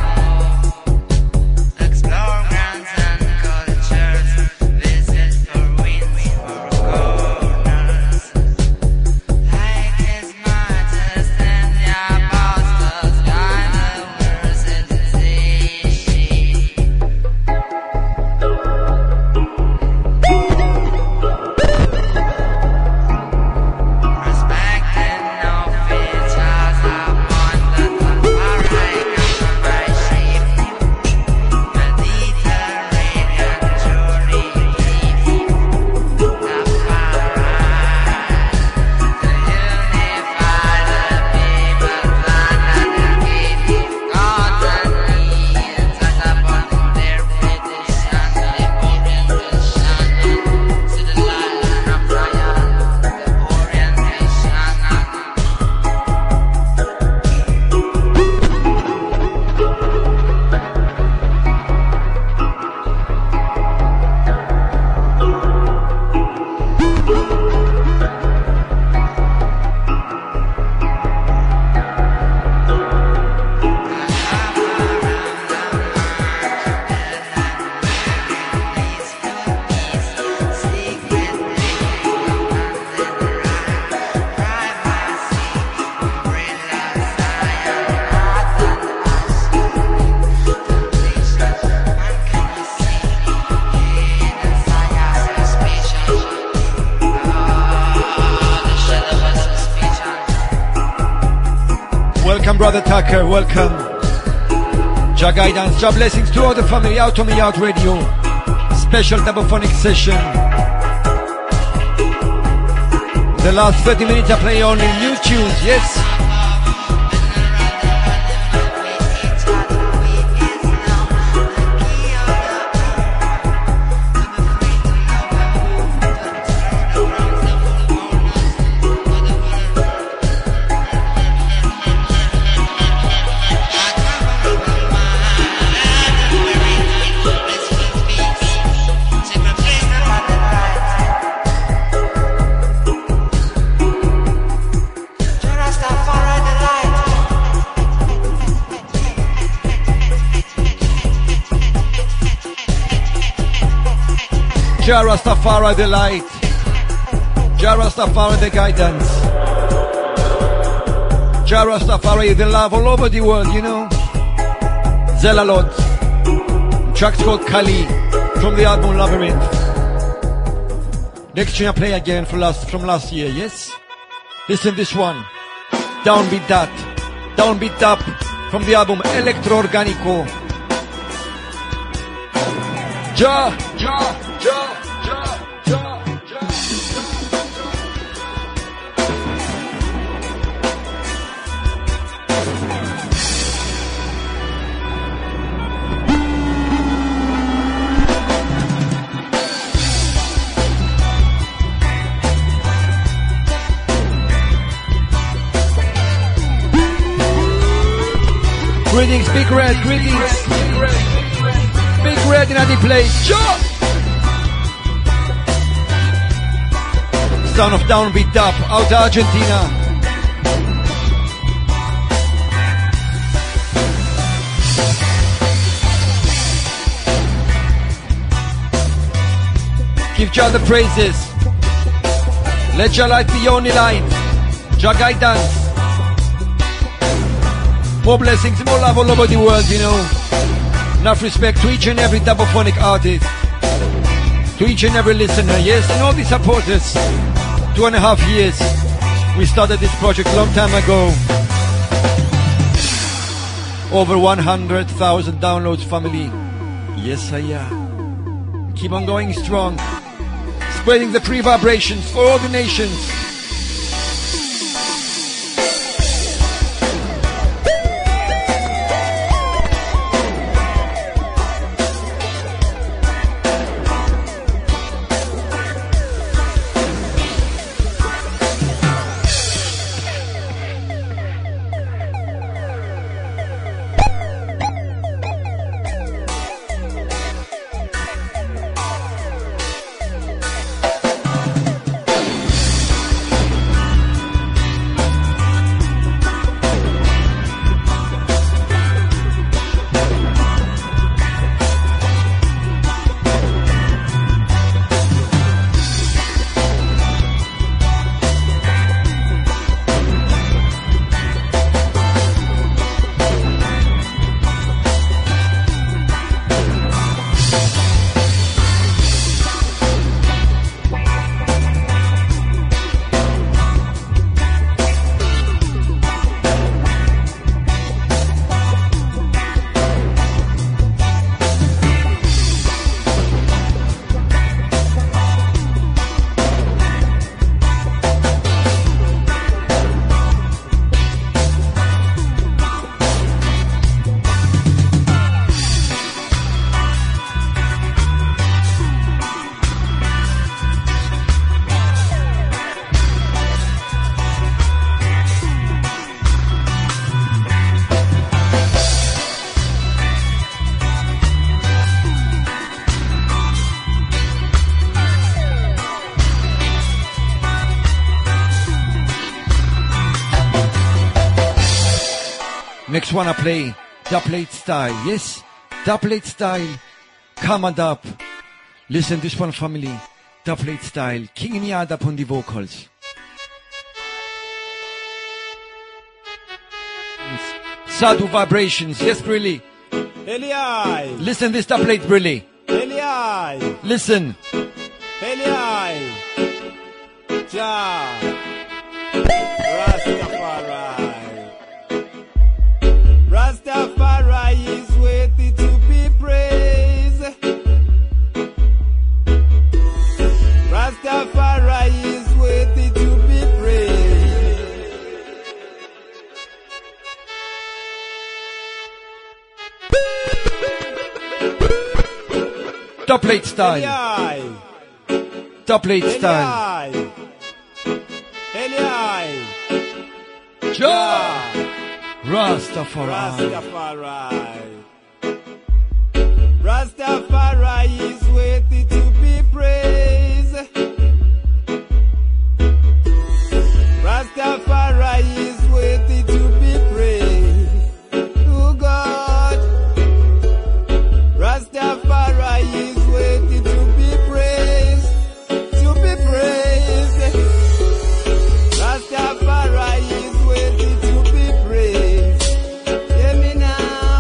Welcome, Brother Tucker, welcome. Jah guidance, Jah blessings to all the family, Out on Me Out Radio. Special double phonic session. The last thirty minutes I play only new tunes, yes? Jah Rastafari the light, Jah Rastafari the guidance, Jah Rastafari the love all over the world, you know. Zelalot, track's called Kali from the album Labyrinth. Next tune I play again for last, from last year, yes? Listen this one, Downbeat That, Downbeat Up from the album Electro Organico. Jah, Jah, Jah. Greetings, Big Red, greetings. Big Red in the place. Sure. Sound of Downbeat Dub out of Argentina. Give Jah the praises. Let Jah light be only line. Jah guidance. More blessings, more love all over the world, you know. Enough respect to each and every double-phonic artist, to each and every listener, yes, and all the supporters. Two and a half years. We started this project a long time ago. Over one hundred thousand downloads, family. Yes, I am. Keep on going strong. Spreading the free vibrations for all the nations. next one I play, dub plate style, yes? Dub plate style, come on dub. Listen, this one family, dub plate style, King Niada on the vocals. Sadhu vibrations, yes, Brilly. Eli. Listen this dub plate, Brilly. Eli. Listen. Eli. Ja. Rastafari. Rastafari is worthy to be praised. Rastafari is worthy to be praised. Dub plate style. Eli. Dub plate style. Eli. Ja. Rastafari. Rastafari. Rastafari is worthy to be praised. Rastafari is worthy to be praised. Oh God. Rastafari is worthy to be praised. To be praised. Rastafari is worthy to be praised. Hear me now.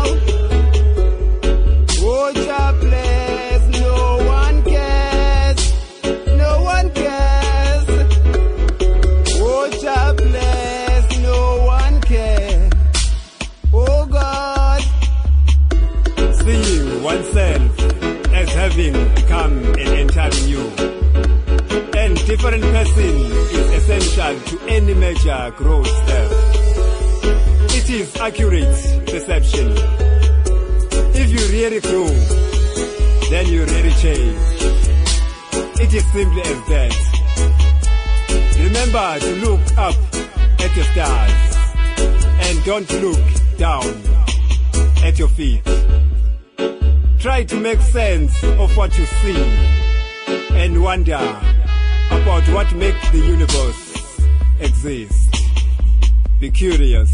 Oh, Jah bless. No one cares. No one cares. Oh, Jah bless. No one cares. Oh, God. Seeing oneself as having become an entire new and different person is essential to any major growth step. It is accurate perception. If you really grow, then you really change. It is simply as that. Remember to look up at the stars and don't look down at your feet. Try to make sense of what you see and wonder about what makes the universe exist. Be curious.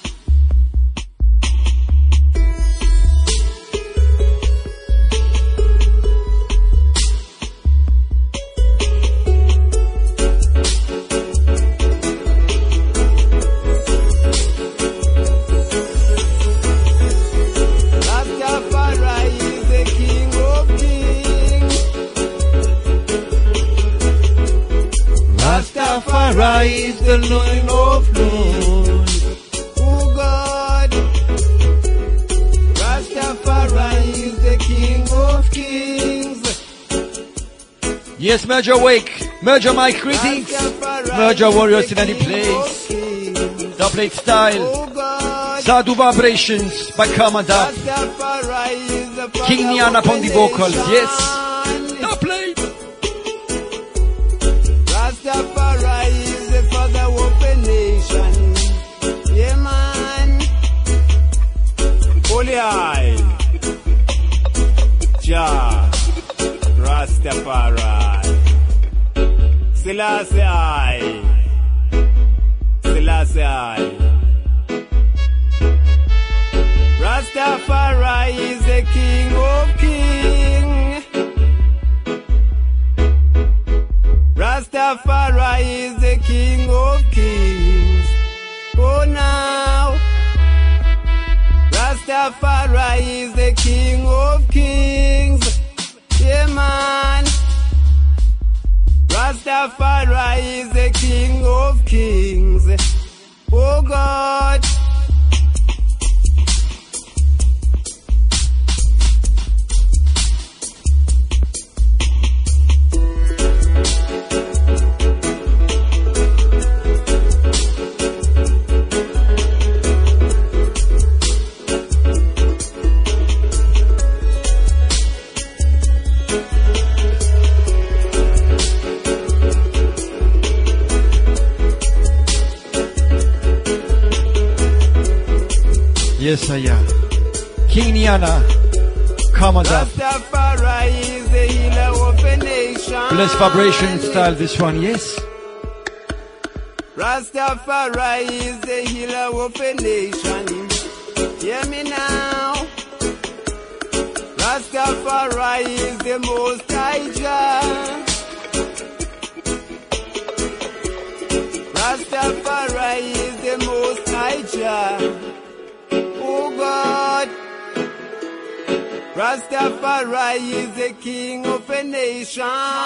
Rastafari is the King of Kings. Rastafari is the Lord of Lords. Oh God. Rastafari is the King of Kings. Yes, Major Wake, Major Mike greetings, Major Warriors in any place. Dub plate style, Sadhu vibrations by Kamada. King Niana upon the vocals, yes. Dub plate. Rastafari is the father of a nation. Yeah, man. Holy I. Jah. Rastafari. Selassie I. Selassie I. Rastafari is the King of Kings. Rastafari is the King of Kings. Oh now. Rastafari is the King of Kings. Yeah man. Rastafari is the King of Kings. Oh God. Yes, I am. King Niana, come on up. Rastafari is the healer of a nation. Bless vibration style, this one, yes. Rastafari is the healer of a nation. Hear me now. Rastafari is the most high Jah. Rastafari is the most high Jah. Oh God. Rastafari is the king of a nation.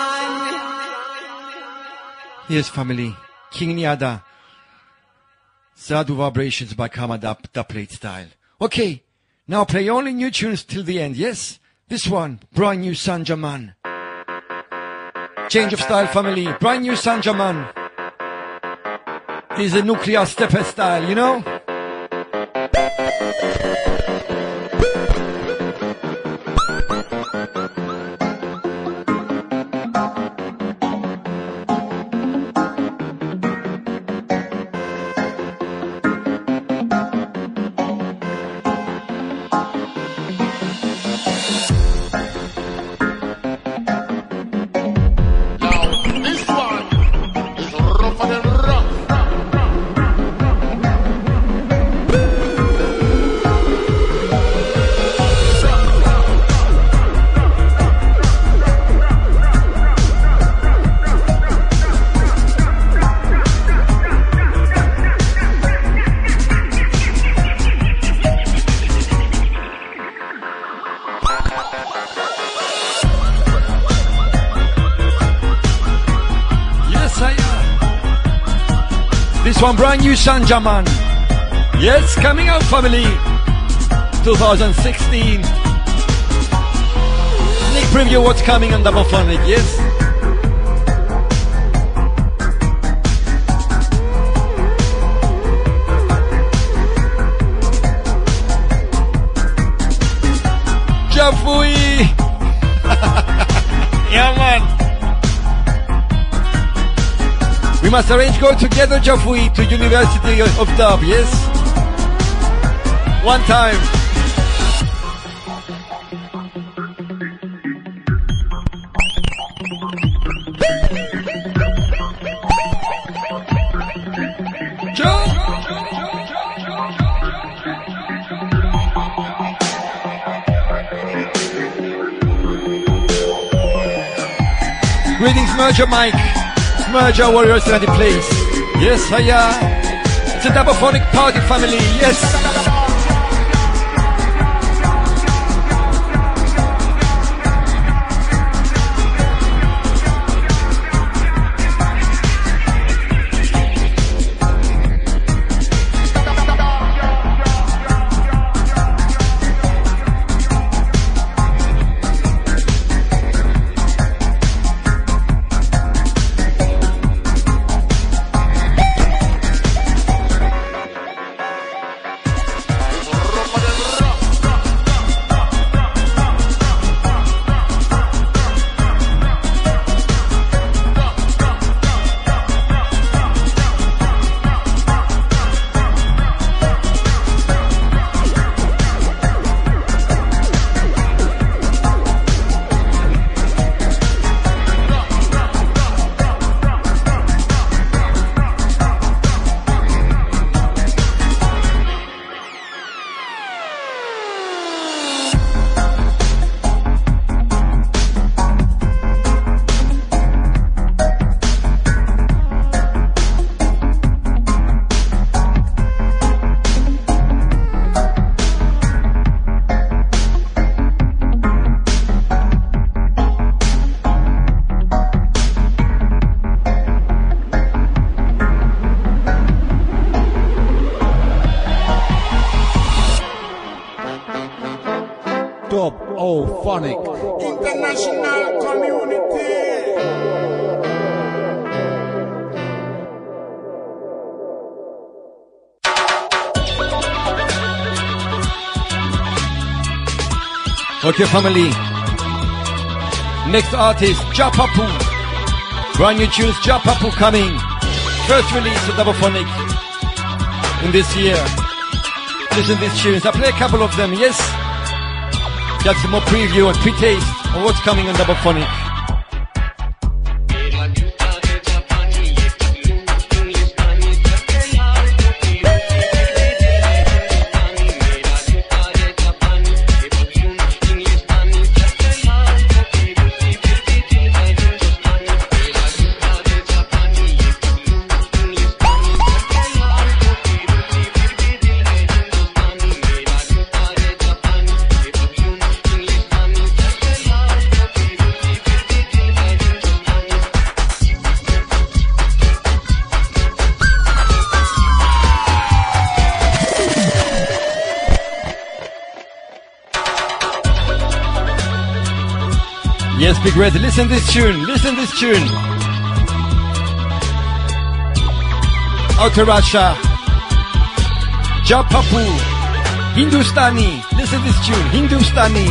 Yes, family. King Nyada. Sadhu Vibrations by Kamada, the plate style. Okay, now play only new tunes till the end, yes? This one, brand new Sanjaman. Change of style, family. Brand new Sanjaman. This is a nuclear stepper style, you know? One brand new Sanjaman. Yes, coming out, family. twenty sixteen. Sneak preview what's coming on Double Phonic, yes? Jafui. Yeah, man. We must arrange go together, Jafui, to University of Dub, yes? One time. Greetings, Merger Mike. Merger Warriors in the place. Yes, hiya. It's a Double Phonic party, family. Yes. Phonic. International community. Okay, family. Next artist, Japapu. Brand new tunes, Japapu coming. First release of Double Phonic in this year. Listen to these tunes. I play a couple of them, yes? Got some more preview and pre-taste of what's coming on Double Phonic. Yes, Big Red, listen this tune, listen this tune. Out to Russia. Japapu. Hindustani. Listen this tune, Hindustani.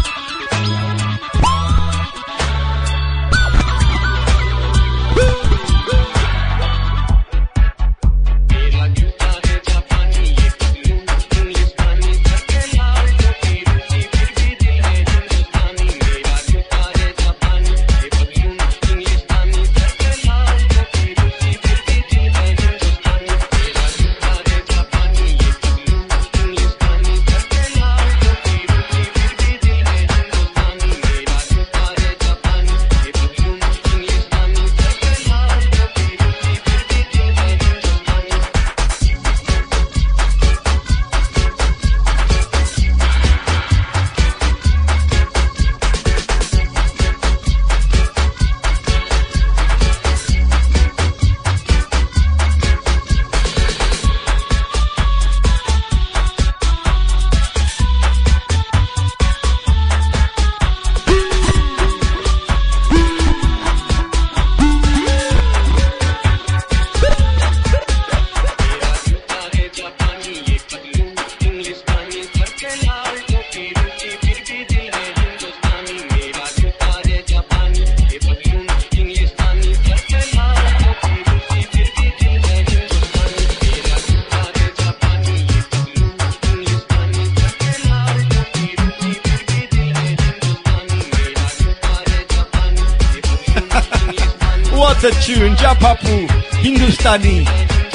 What a tune, Japapu, Hindustani.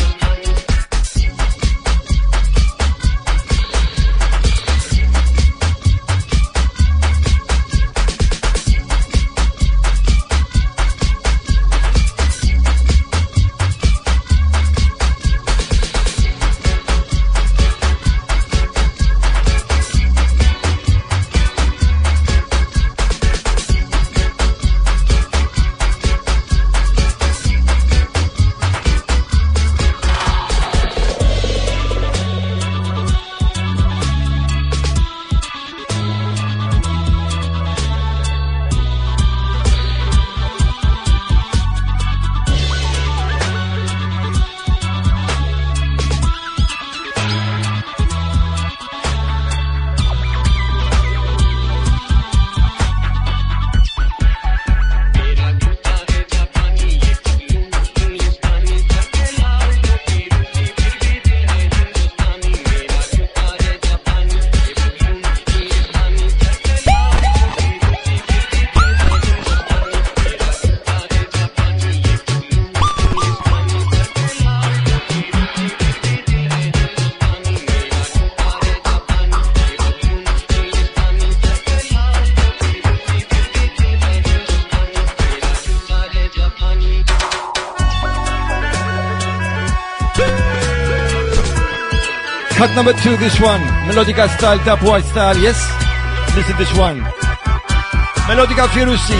Cut number two, this one. Melodica style, dub white style, yes? Listen this one. Melodica Firusi.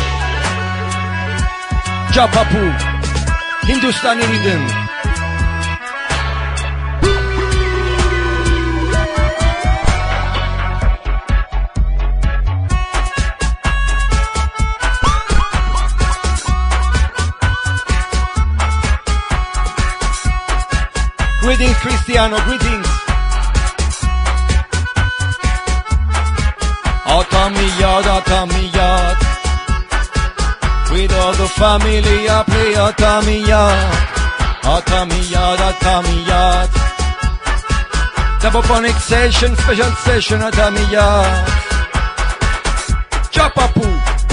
Japapu. Hindustani rhythm. Greetings, Cristiano, greetings. Atamiyad, Atamiyad. With all the family, I play Atamiyad. Atamiyad, Atamiyad. Double phonic session, special session, Atamiyad. Japapu.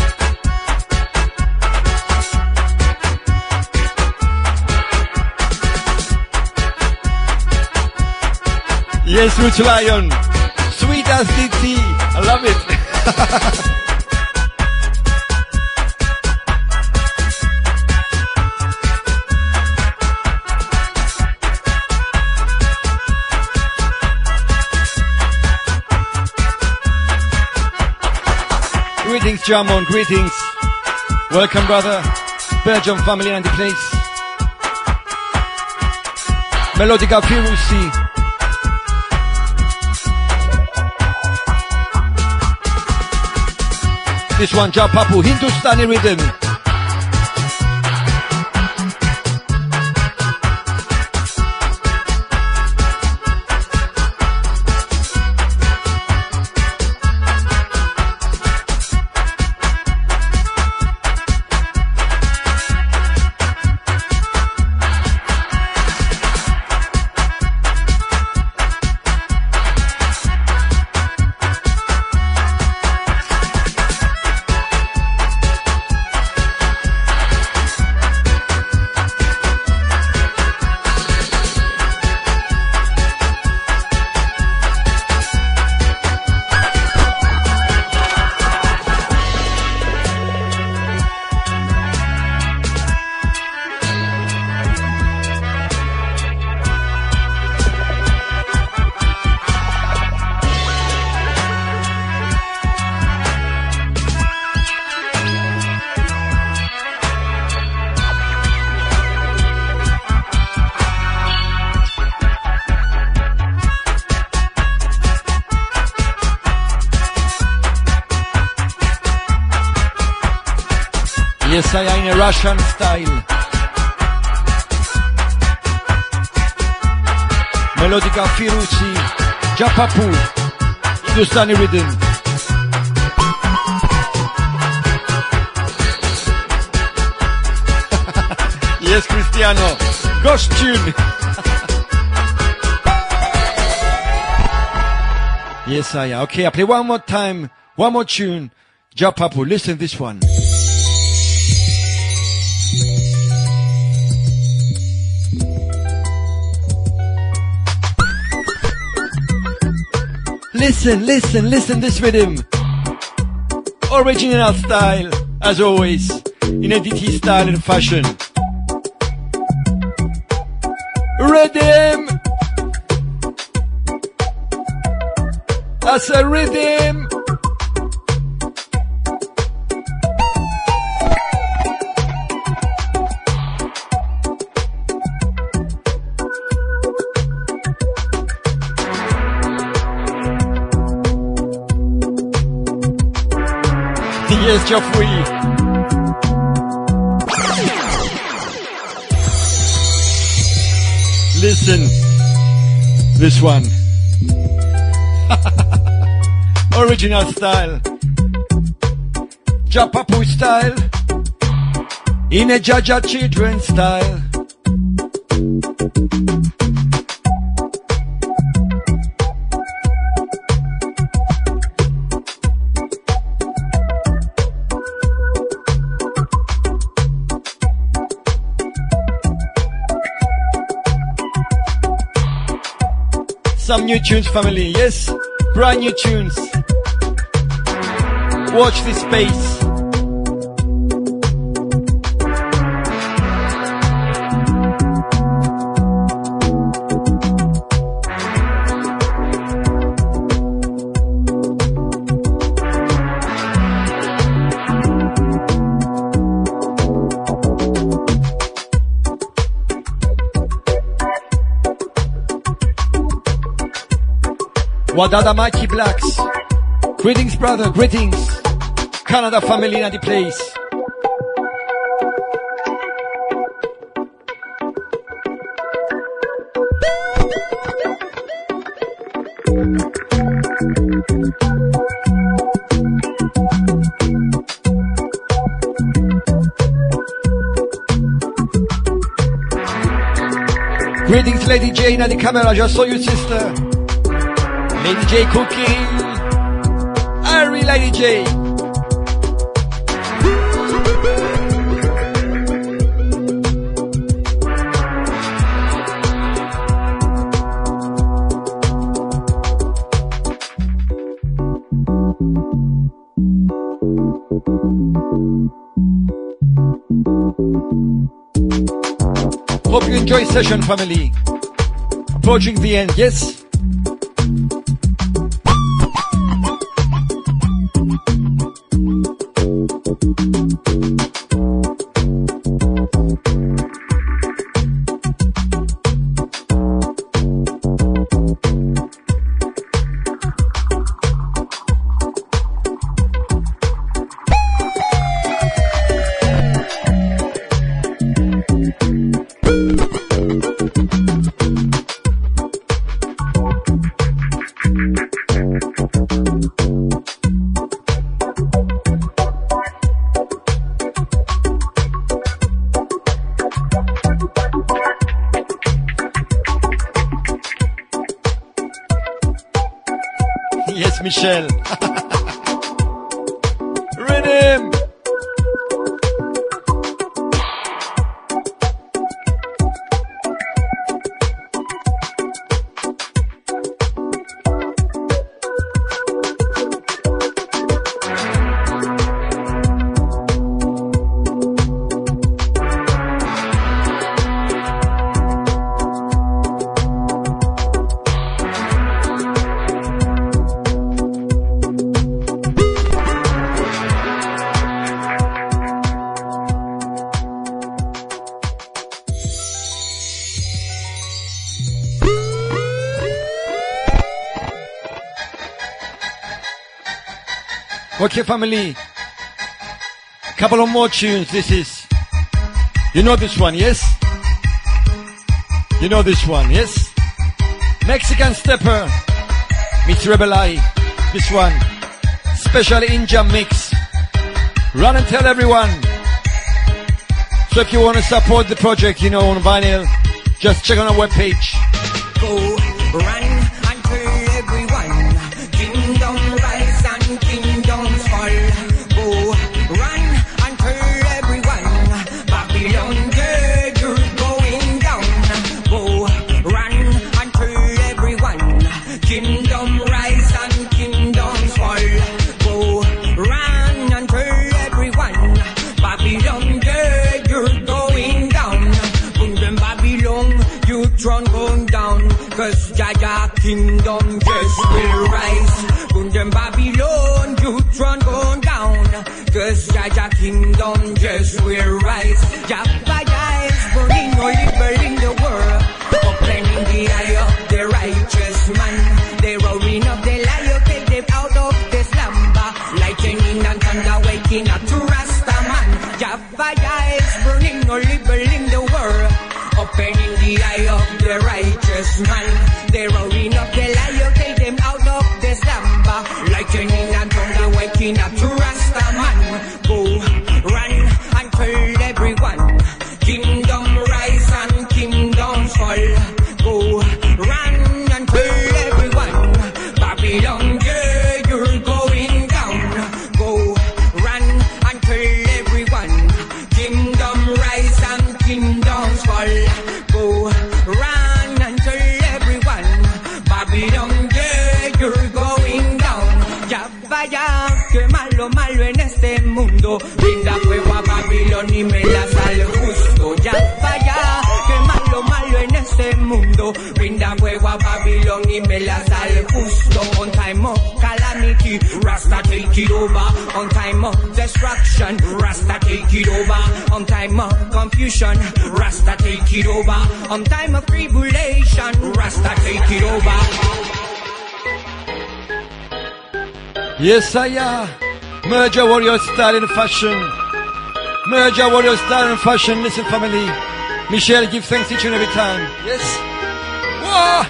Yes, Roots Lion. Sweet as D T. I love it. Greetings, Jamon. Greetings. Welcome, brother. Belgium family and the place. Melodica Firusi. this one, Ja Papu, Hindustani rhythm. Yes, I am in a Russian style. Melodica Firuzi, Ja Papu, Hindustani rhythm. Yes, Cristiano, ghost tune. Yes, I am. Okay, I play one more time, one more tune. Ja Papu, listen to this one. Listen, listen, listen this rhythm. Original style, as always, in a D T style and fashion. Rhythm! As a rhythm! Yes, Geoffrey. Listen, this one. Original style. Ja Papu style. In a Jaja children style. Some new tunes, family, yes? Brand new tunes. Watch this space. Wadada Mighty Blacks. Greetings, brother, greetings. Canada family in the place. Greetings, Lady Jane at the camera. Just saw you, sister. Lady J cooking. Ari, Lady J. Hope you enjoy session, family. Approaching the end, yes? Michelle. Rhythm. Okay, family. Couple of more tunes. This is. You know this one, yes? You know this one, yes? Mexican Stepper. Meets Rebel Eye. This one. Special India mix. Run and tell everyone. So if you want to support the project, you know, on vinyl, just check on our webpage. Go, run and tell everyone. Kingdom rise and kingdoms fall. Go, run and tell everyone. Babylon, yeah, you're going down. Go, run and tell everyone. Kingdom rise and kingdoms fall. Go, run and tell everyone. Babylon, yeah, you're going down. Boom, Babylon, you throne going down. Cause Jaja kingdom just will rise. Gundam Babylon, you throne going down. Cause Jaja kingdom just will rise. Jabba is burning, only burning the world. Opening the eye of the righteous man. They roaring up the lion, take them out of the slumber. Lightning and thunder waking up to Rasta man. Jabba is burning, only burning the world. Opening the eye of the righteous man. They roaring up the lion, take them out of the slumber. Lightning and thunder waking up to Rasta man. Go, run and tell everyone. Kingdom rise and kingdoms fall. Go, run and tell everyone. Babylon, yeah, you're going down. Go, run and tell everyone. Kingdom rise and kingdoms fall. Go, run and tell everyone. Babylon, yeah, you're going down. Ya vaya, que malo, malo en este mundo. Brinda fuego a Babylon y me las al justo. Ya vaya, que malo, malo en este mundo. Brinda fuego a Babylon y me las al justo. On time of calamity, Rasta take it over. On time of destruction, Rasta take it over. On time of confusion, Rasta take it over. On time of tribulation, Rasta take it over. Yes, I am. Merger warrior style and fashion. Merger warrior style and fashion. Listen, family. Michelle, give thanks each and every time. Yes. Whoa.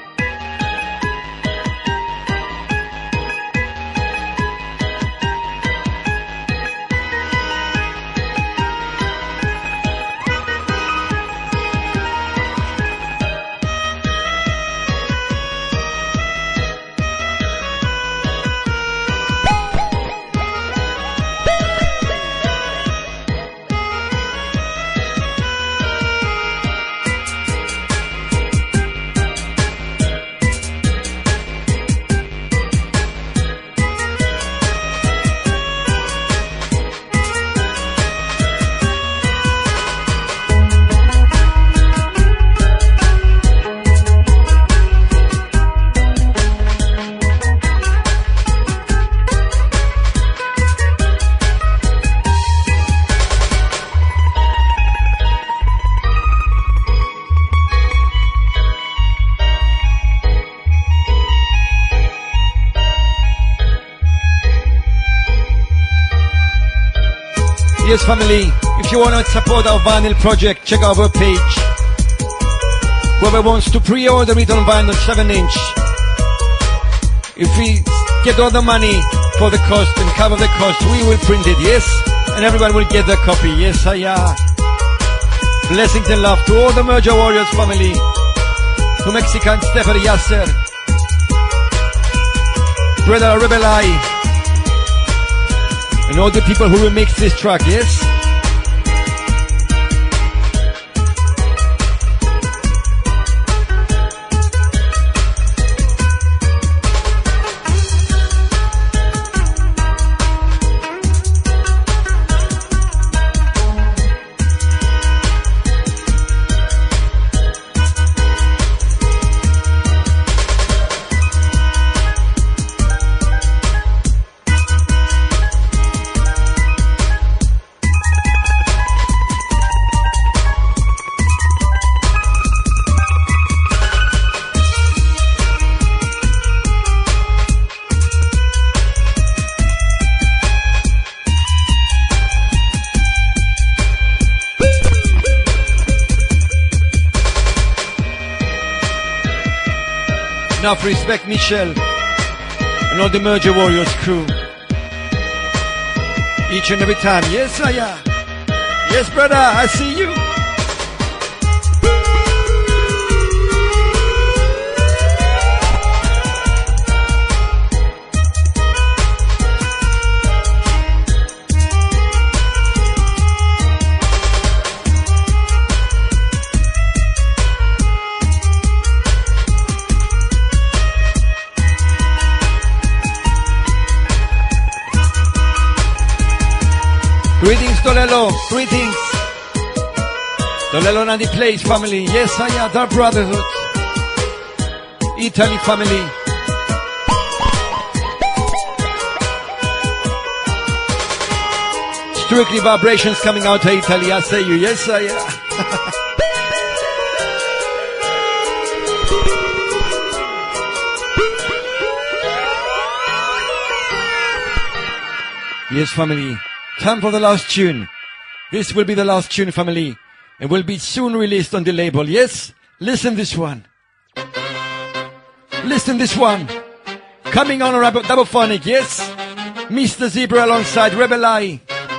Yes, family, if you want to support our vinyl project, check out our page. Whoever wants to pre-order it on vinyl seven inch, if we get all the money for the cost and cover the cost, we will print it, yes? And everyone will get their copy, yes, I am. Blessings and love to all the Merger Warriors family, to Mexican Stepper Yasser. brother Rebel Eye, and all the people who remix this track, yes? Enough respect, Michel, and all the Merger Warriors crew. Each and every time. Yes, I am. Yes, brother, I see you. Greetings, Dolelo. Greetings. Dolelo and the Place family. Yes, I am. Our brotherhood. Italy family. Strictly vibrations coming out of Italy. I say you. Yes, I am. Yes, family. Time for the last tune. This will be the last tune, family, and will be soon released on the label. Yes? Listen this one. Listen this one. Coming on a double phonic, yes? Mister Zebra alongside Rebel Eye.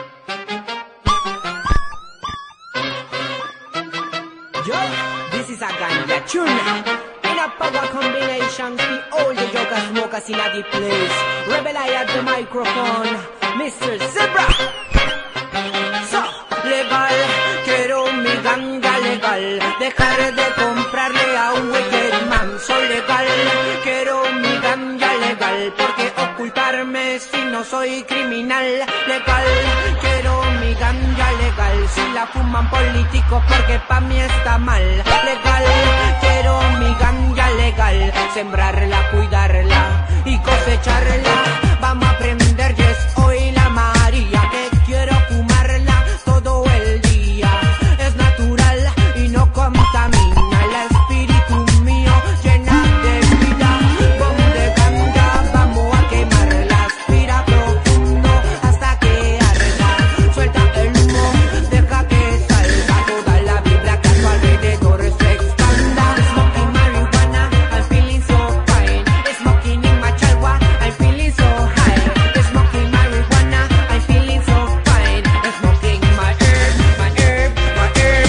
Yo, this is a ganja tune. In a power combination, the all the yoga smokers in the place. Rebel Eye at the microphone. Mister Zebra. So, legal, quiero mi ganga legal. Dejar de comprarle a un wicked man. So legal, quiero mi ganga legal. Porque ocultarme si no soy criminal. Legal, quiero mi ganga legal. Si la fuman políticos porque pa' mí está mal. Legal, quiero mi ganga legal. Sembrarla, cuidarla y cosecharla. Vamos a aprender, yes, hoy la María, que quiero fumarla todo el día. Es natural y no contamina el espíritu mío, llena de vida. Bomba de ganja, vamos a quemarla. Aspira profundo hasta que arda. Suelta el humo, deja que salga toda la vibra que a tu alrededor se expanda. Smoking marijuana, I'm feeling so fine. Smoking in my chalwa, I'm feeling so high. Smoking marijuana, I'm feeling so fine. Smoking my herb, my herb, my herb.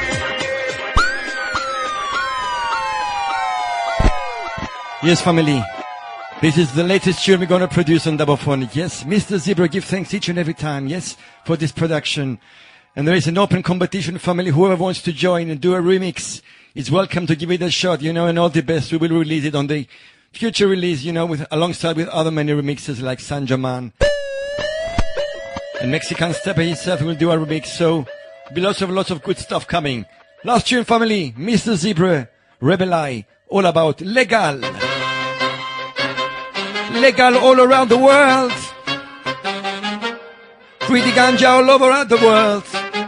Yes, family. This is the latest tune we're going to produce on Double Phonic. Yes, Mister Zebra, give thanks each and every time, yes, for this production. And there is an open competition, family. Whoever wants to join and do a remix is welcome to give it a shot, you know, and all the best. We will release it on the future release, you know, with alongside with other many remixes like San German. And Mexican Stepper himself will do a remix, so be lots of lots of good stuff coming. Last tune, family, Mister Zebra, Rebel Eye, all about legal. Legal all around the world. Free the ganja all over the world.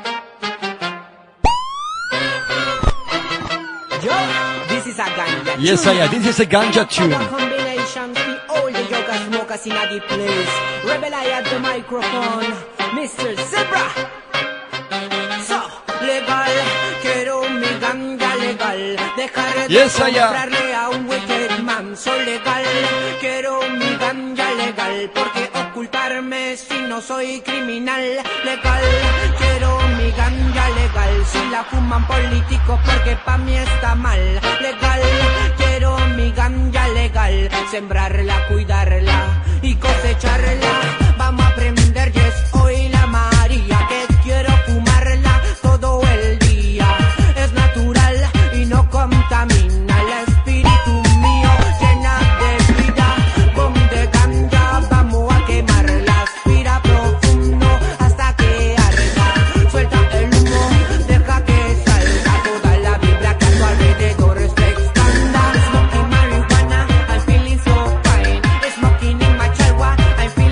Yo, this is a ganja Yes, tune. I am. This is a ganja tune. Power combination, the all the yoga smokers in the place. Rebel Eye at the microphone. Mister Zebra. So, legal, quiero mi ganja legal. Dejar de Yes, I am. comprarle a un wicked man. So legal, quiero mi ganja legal. Porque ocultarme si no soy criminal. Legal, quiero mi ganja legal. Si la fuman políticos porque pa' mí está mal. Legal, quiero mi ganja legal. Sembrarla, cuidarla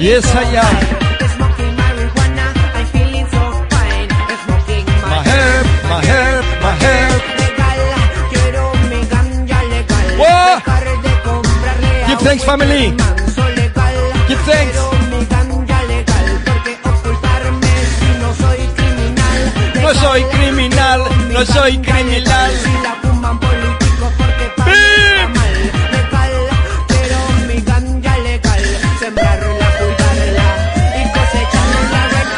Yes, I am. Smoking marijuana, I'm feeling so fine. Smoking My herb, my herb, my herb. legal, quiero mi ganja legal. What? Dejar de comprarle a Give thanks, un family. manso legal. Give thanks. Quiero mi ganja legal, porque ocultarme si no soy criminal. No soy criminal, no soy criminal. Si la fuman políticos porque para mí está mal. Legal, quiero mi ganja legal. Sembrarla, cuidarla y cosecharla.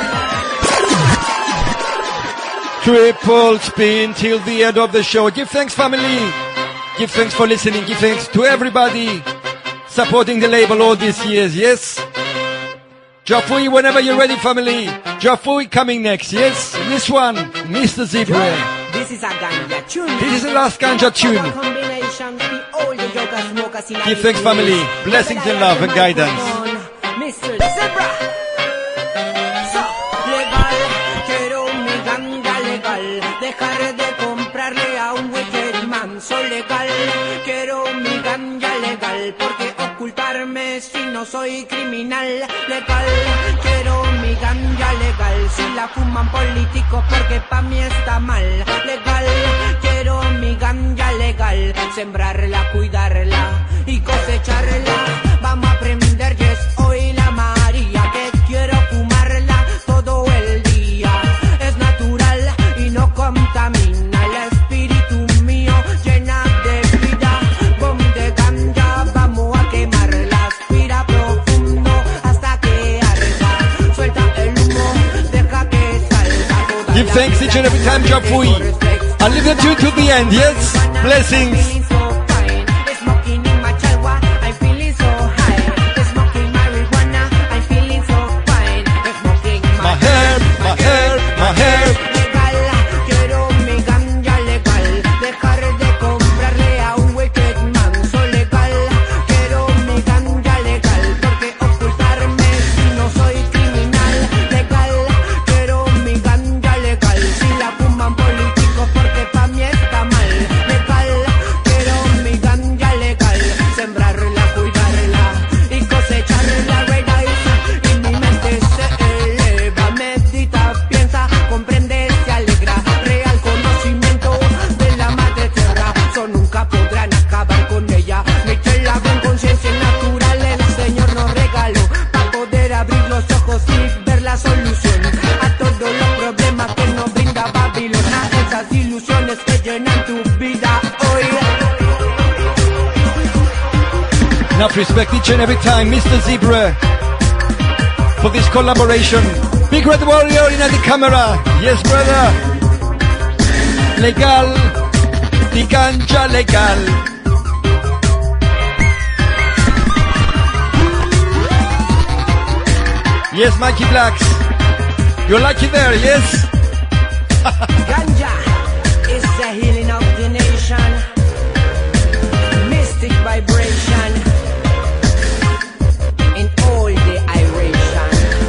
Triple spin till the end of the show. Give thanks, family. Give thanks for listening. Give thanks to everybody supporting the label all these years. Yes. Jafui, whenever you're ready, family. Jafui coming next. Yes. This one, Mister Zebra. This is a ganja tune. This is the last ganja tune. Combination for all the yoga smokers in Give thanks, family. Blessings and love and guidance. Mister Zebra. So, legal, quiero mi ganja legal. Dejar de comprarle a un wicked man. So legal, quiero mi ganja legal. Porque ocultarme si no soy criminal. Legal, quiero mi ganja legal. Si la fuman políticos porque pa' mí está mal. Legal, quiero mi ganja legal. Sembrarla, cuidarla y cosecharla. Vamos a aprender, yes, hoy la María. Que quiero fumarla todo el día. Es natural y no contamina. El espíritu mío llena de vida. Bom de ganja, vamos a quemarla. Aspira profundo hasta que arda. Suelta el humo, deja que salga toda Give thanks each and every time, Jafui. And leave the tune to the end. Yes. Blessings. Smoking in my chalwa, I'm feeling so high. Smoking marijuana, I'm feeling so fine. Smoking My herb, my herb, my herb. legal, quiero mi ganja legal. Dejar de comprarle a un wicked man. So legal, quiero mi ganja legal. Porque ocultarme si no soy criminal. Legal, quiero mi ganja legal. Si la fuman políticos porque pa' mí está mal. Legal, quiero mi ganja legal. Sembrarla, cuidarla y cosecharla. Red eyes, y mi mente se eleva. Medita, piensa, comprende, se alegra. Real conocimiento de la madre tierra. So nunca podrán acabar con ella. Meterla con conciencia natural el Señor nos regaló. Para poder abrir los ojos y ver la solución a todos los problemas que nos brinda Babilón. A esas ilusiones que llenan tu vida hoy. Enough respect each and every time, Mister Zebra, for this collaboration. Big Red Warrior in the camera. Yes, brother. Legal. The ganja legal. Yes, Mikey Blacks. You're lucky there, yes? Ganja is the healing of the nation. Mystic vibration in all the iration.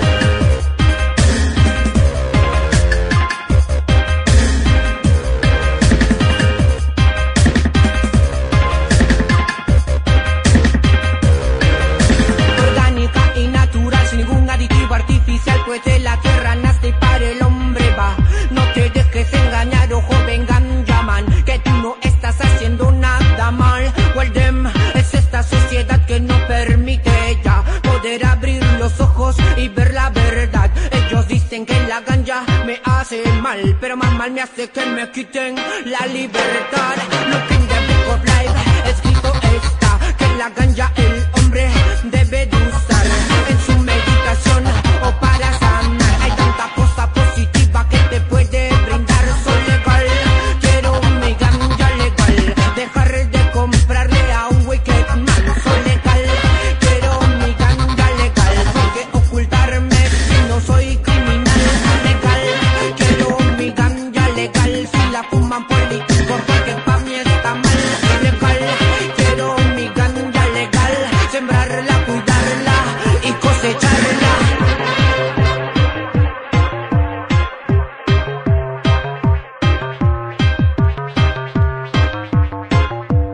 Orgánica y natural, sin ningún aditivo artificial, pues de la tierra nace y para el hombre va. No te dejes engañar, oh joven ganja man, que tú no estás haciendo nada mal. Well, them, es esta sociedad que no permite ya poder abrir los ojos y ver la verdad. Ellos dicen que la ganja me hace mal, pero más mal me hace que me quiten la libertad. Look in the book of life, escrito está que la ganja el hombre debe de usar en su meditación o para sanar. Hay tanta cosa positiva que te puede brindar. Soy legal, quiero mi ganja legal. Dejar de comprarle a un wicked man. Soy legal, quiero mi ganja legal. Porque ocultarme si no soy criminal. Legal, quiero mi ganja legal. Si la fuman políticos porque pa' mí está mal. Legal, quiero mi ganja legal. Sembrarla, cuidarla y cosecharla.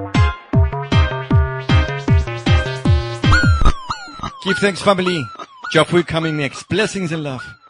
Give thanks, family. Geoffrey coming next. Blessings and love.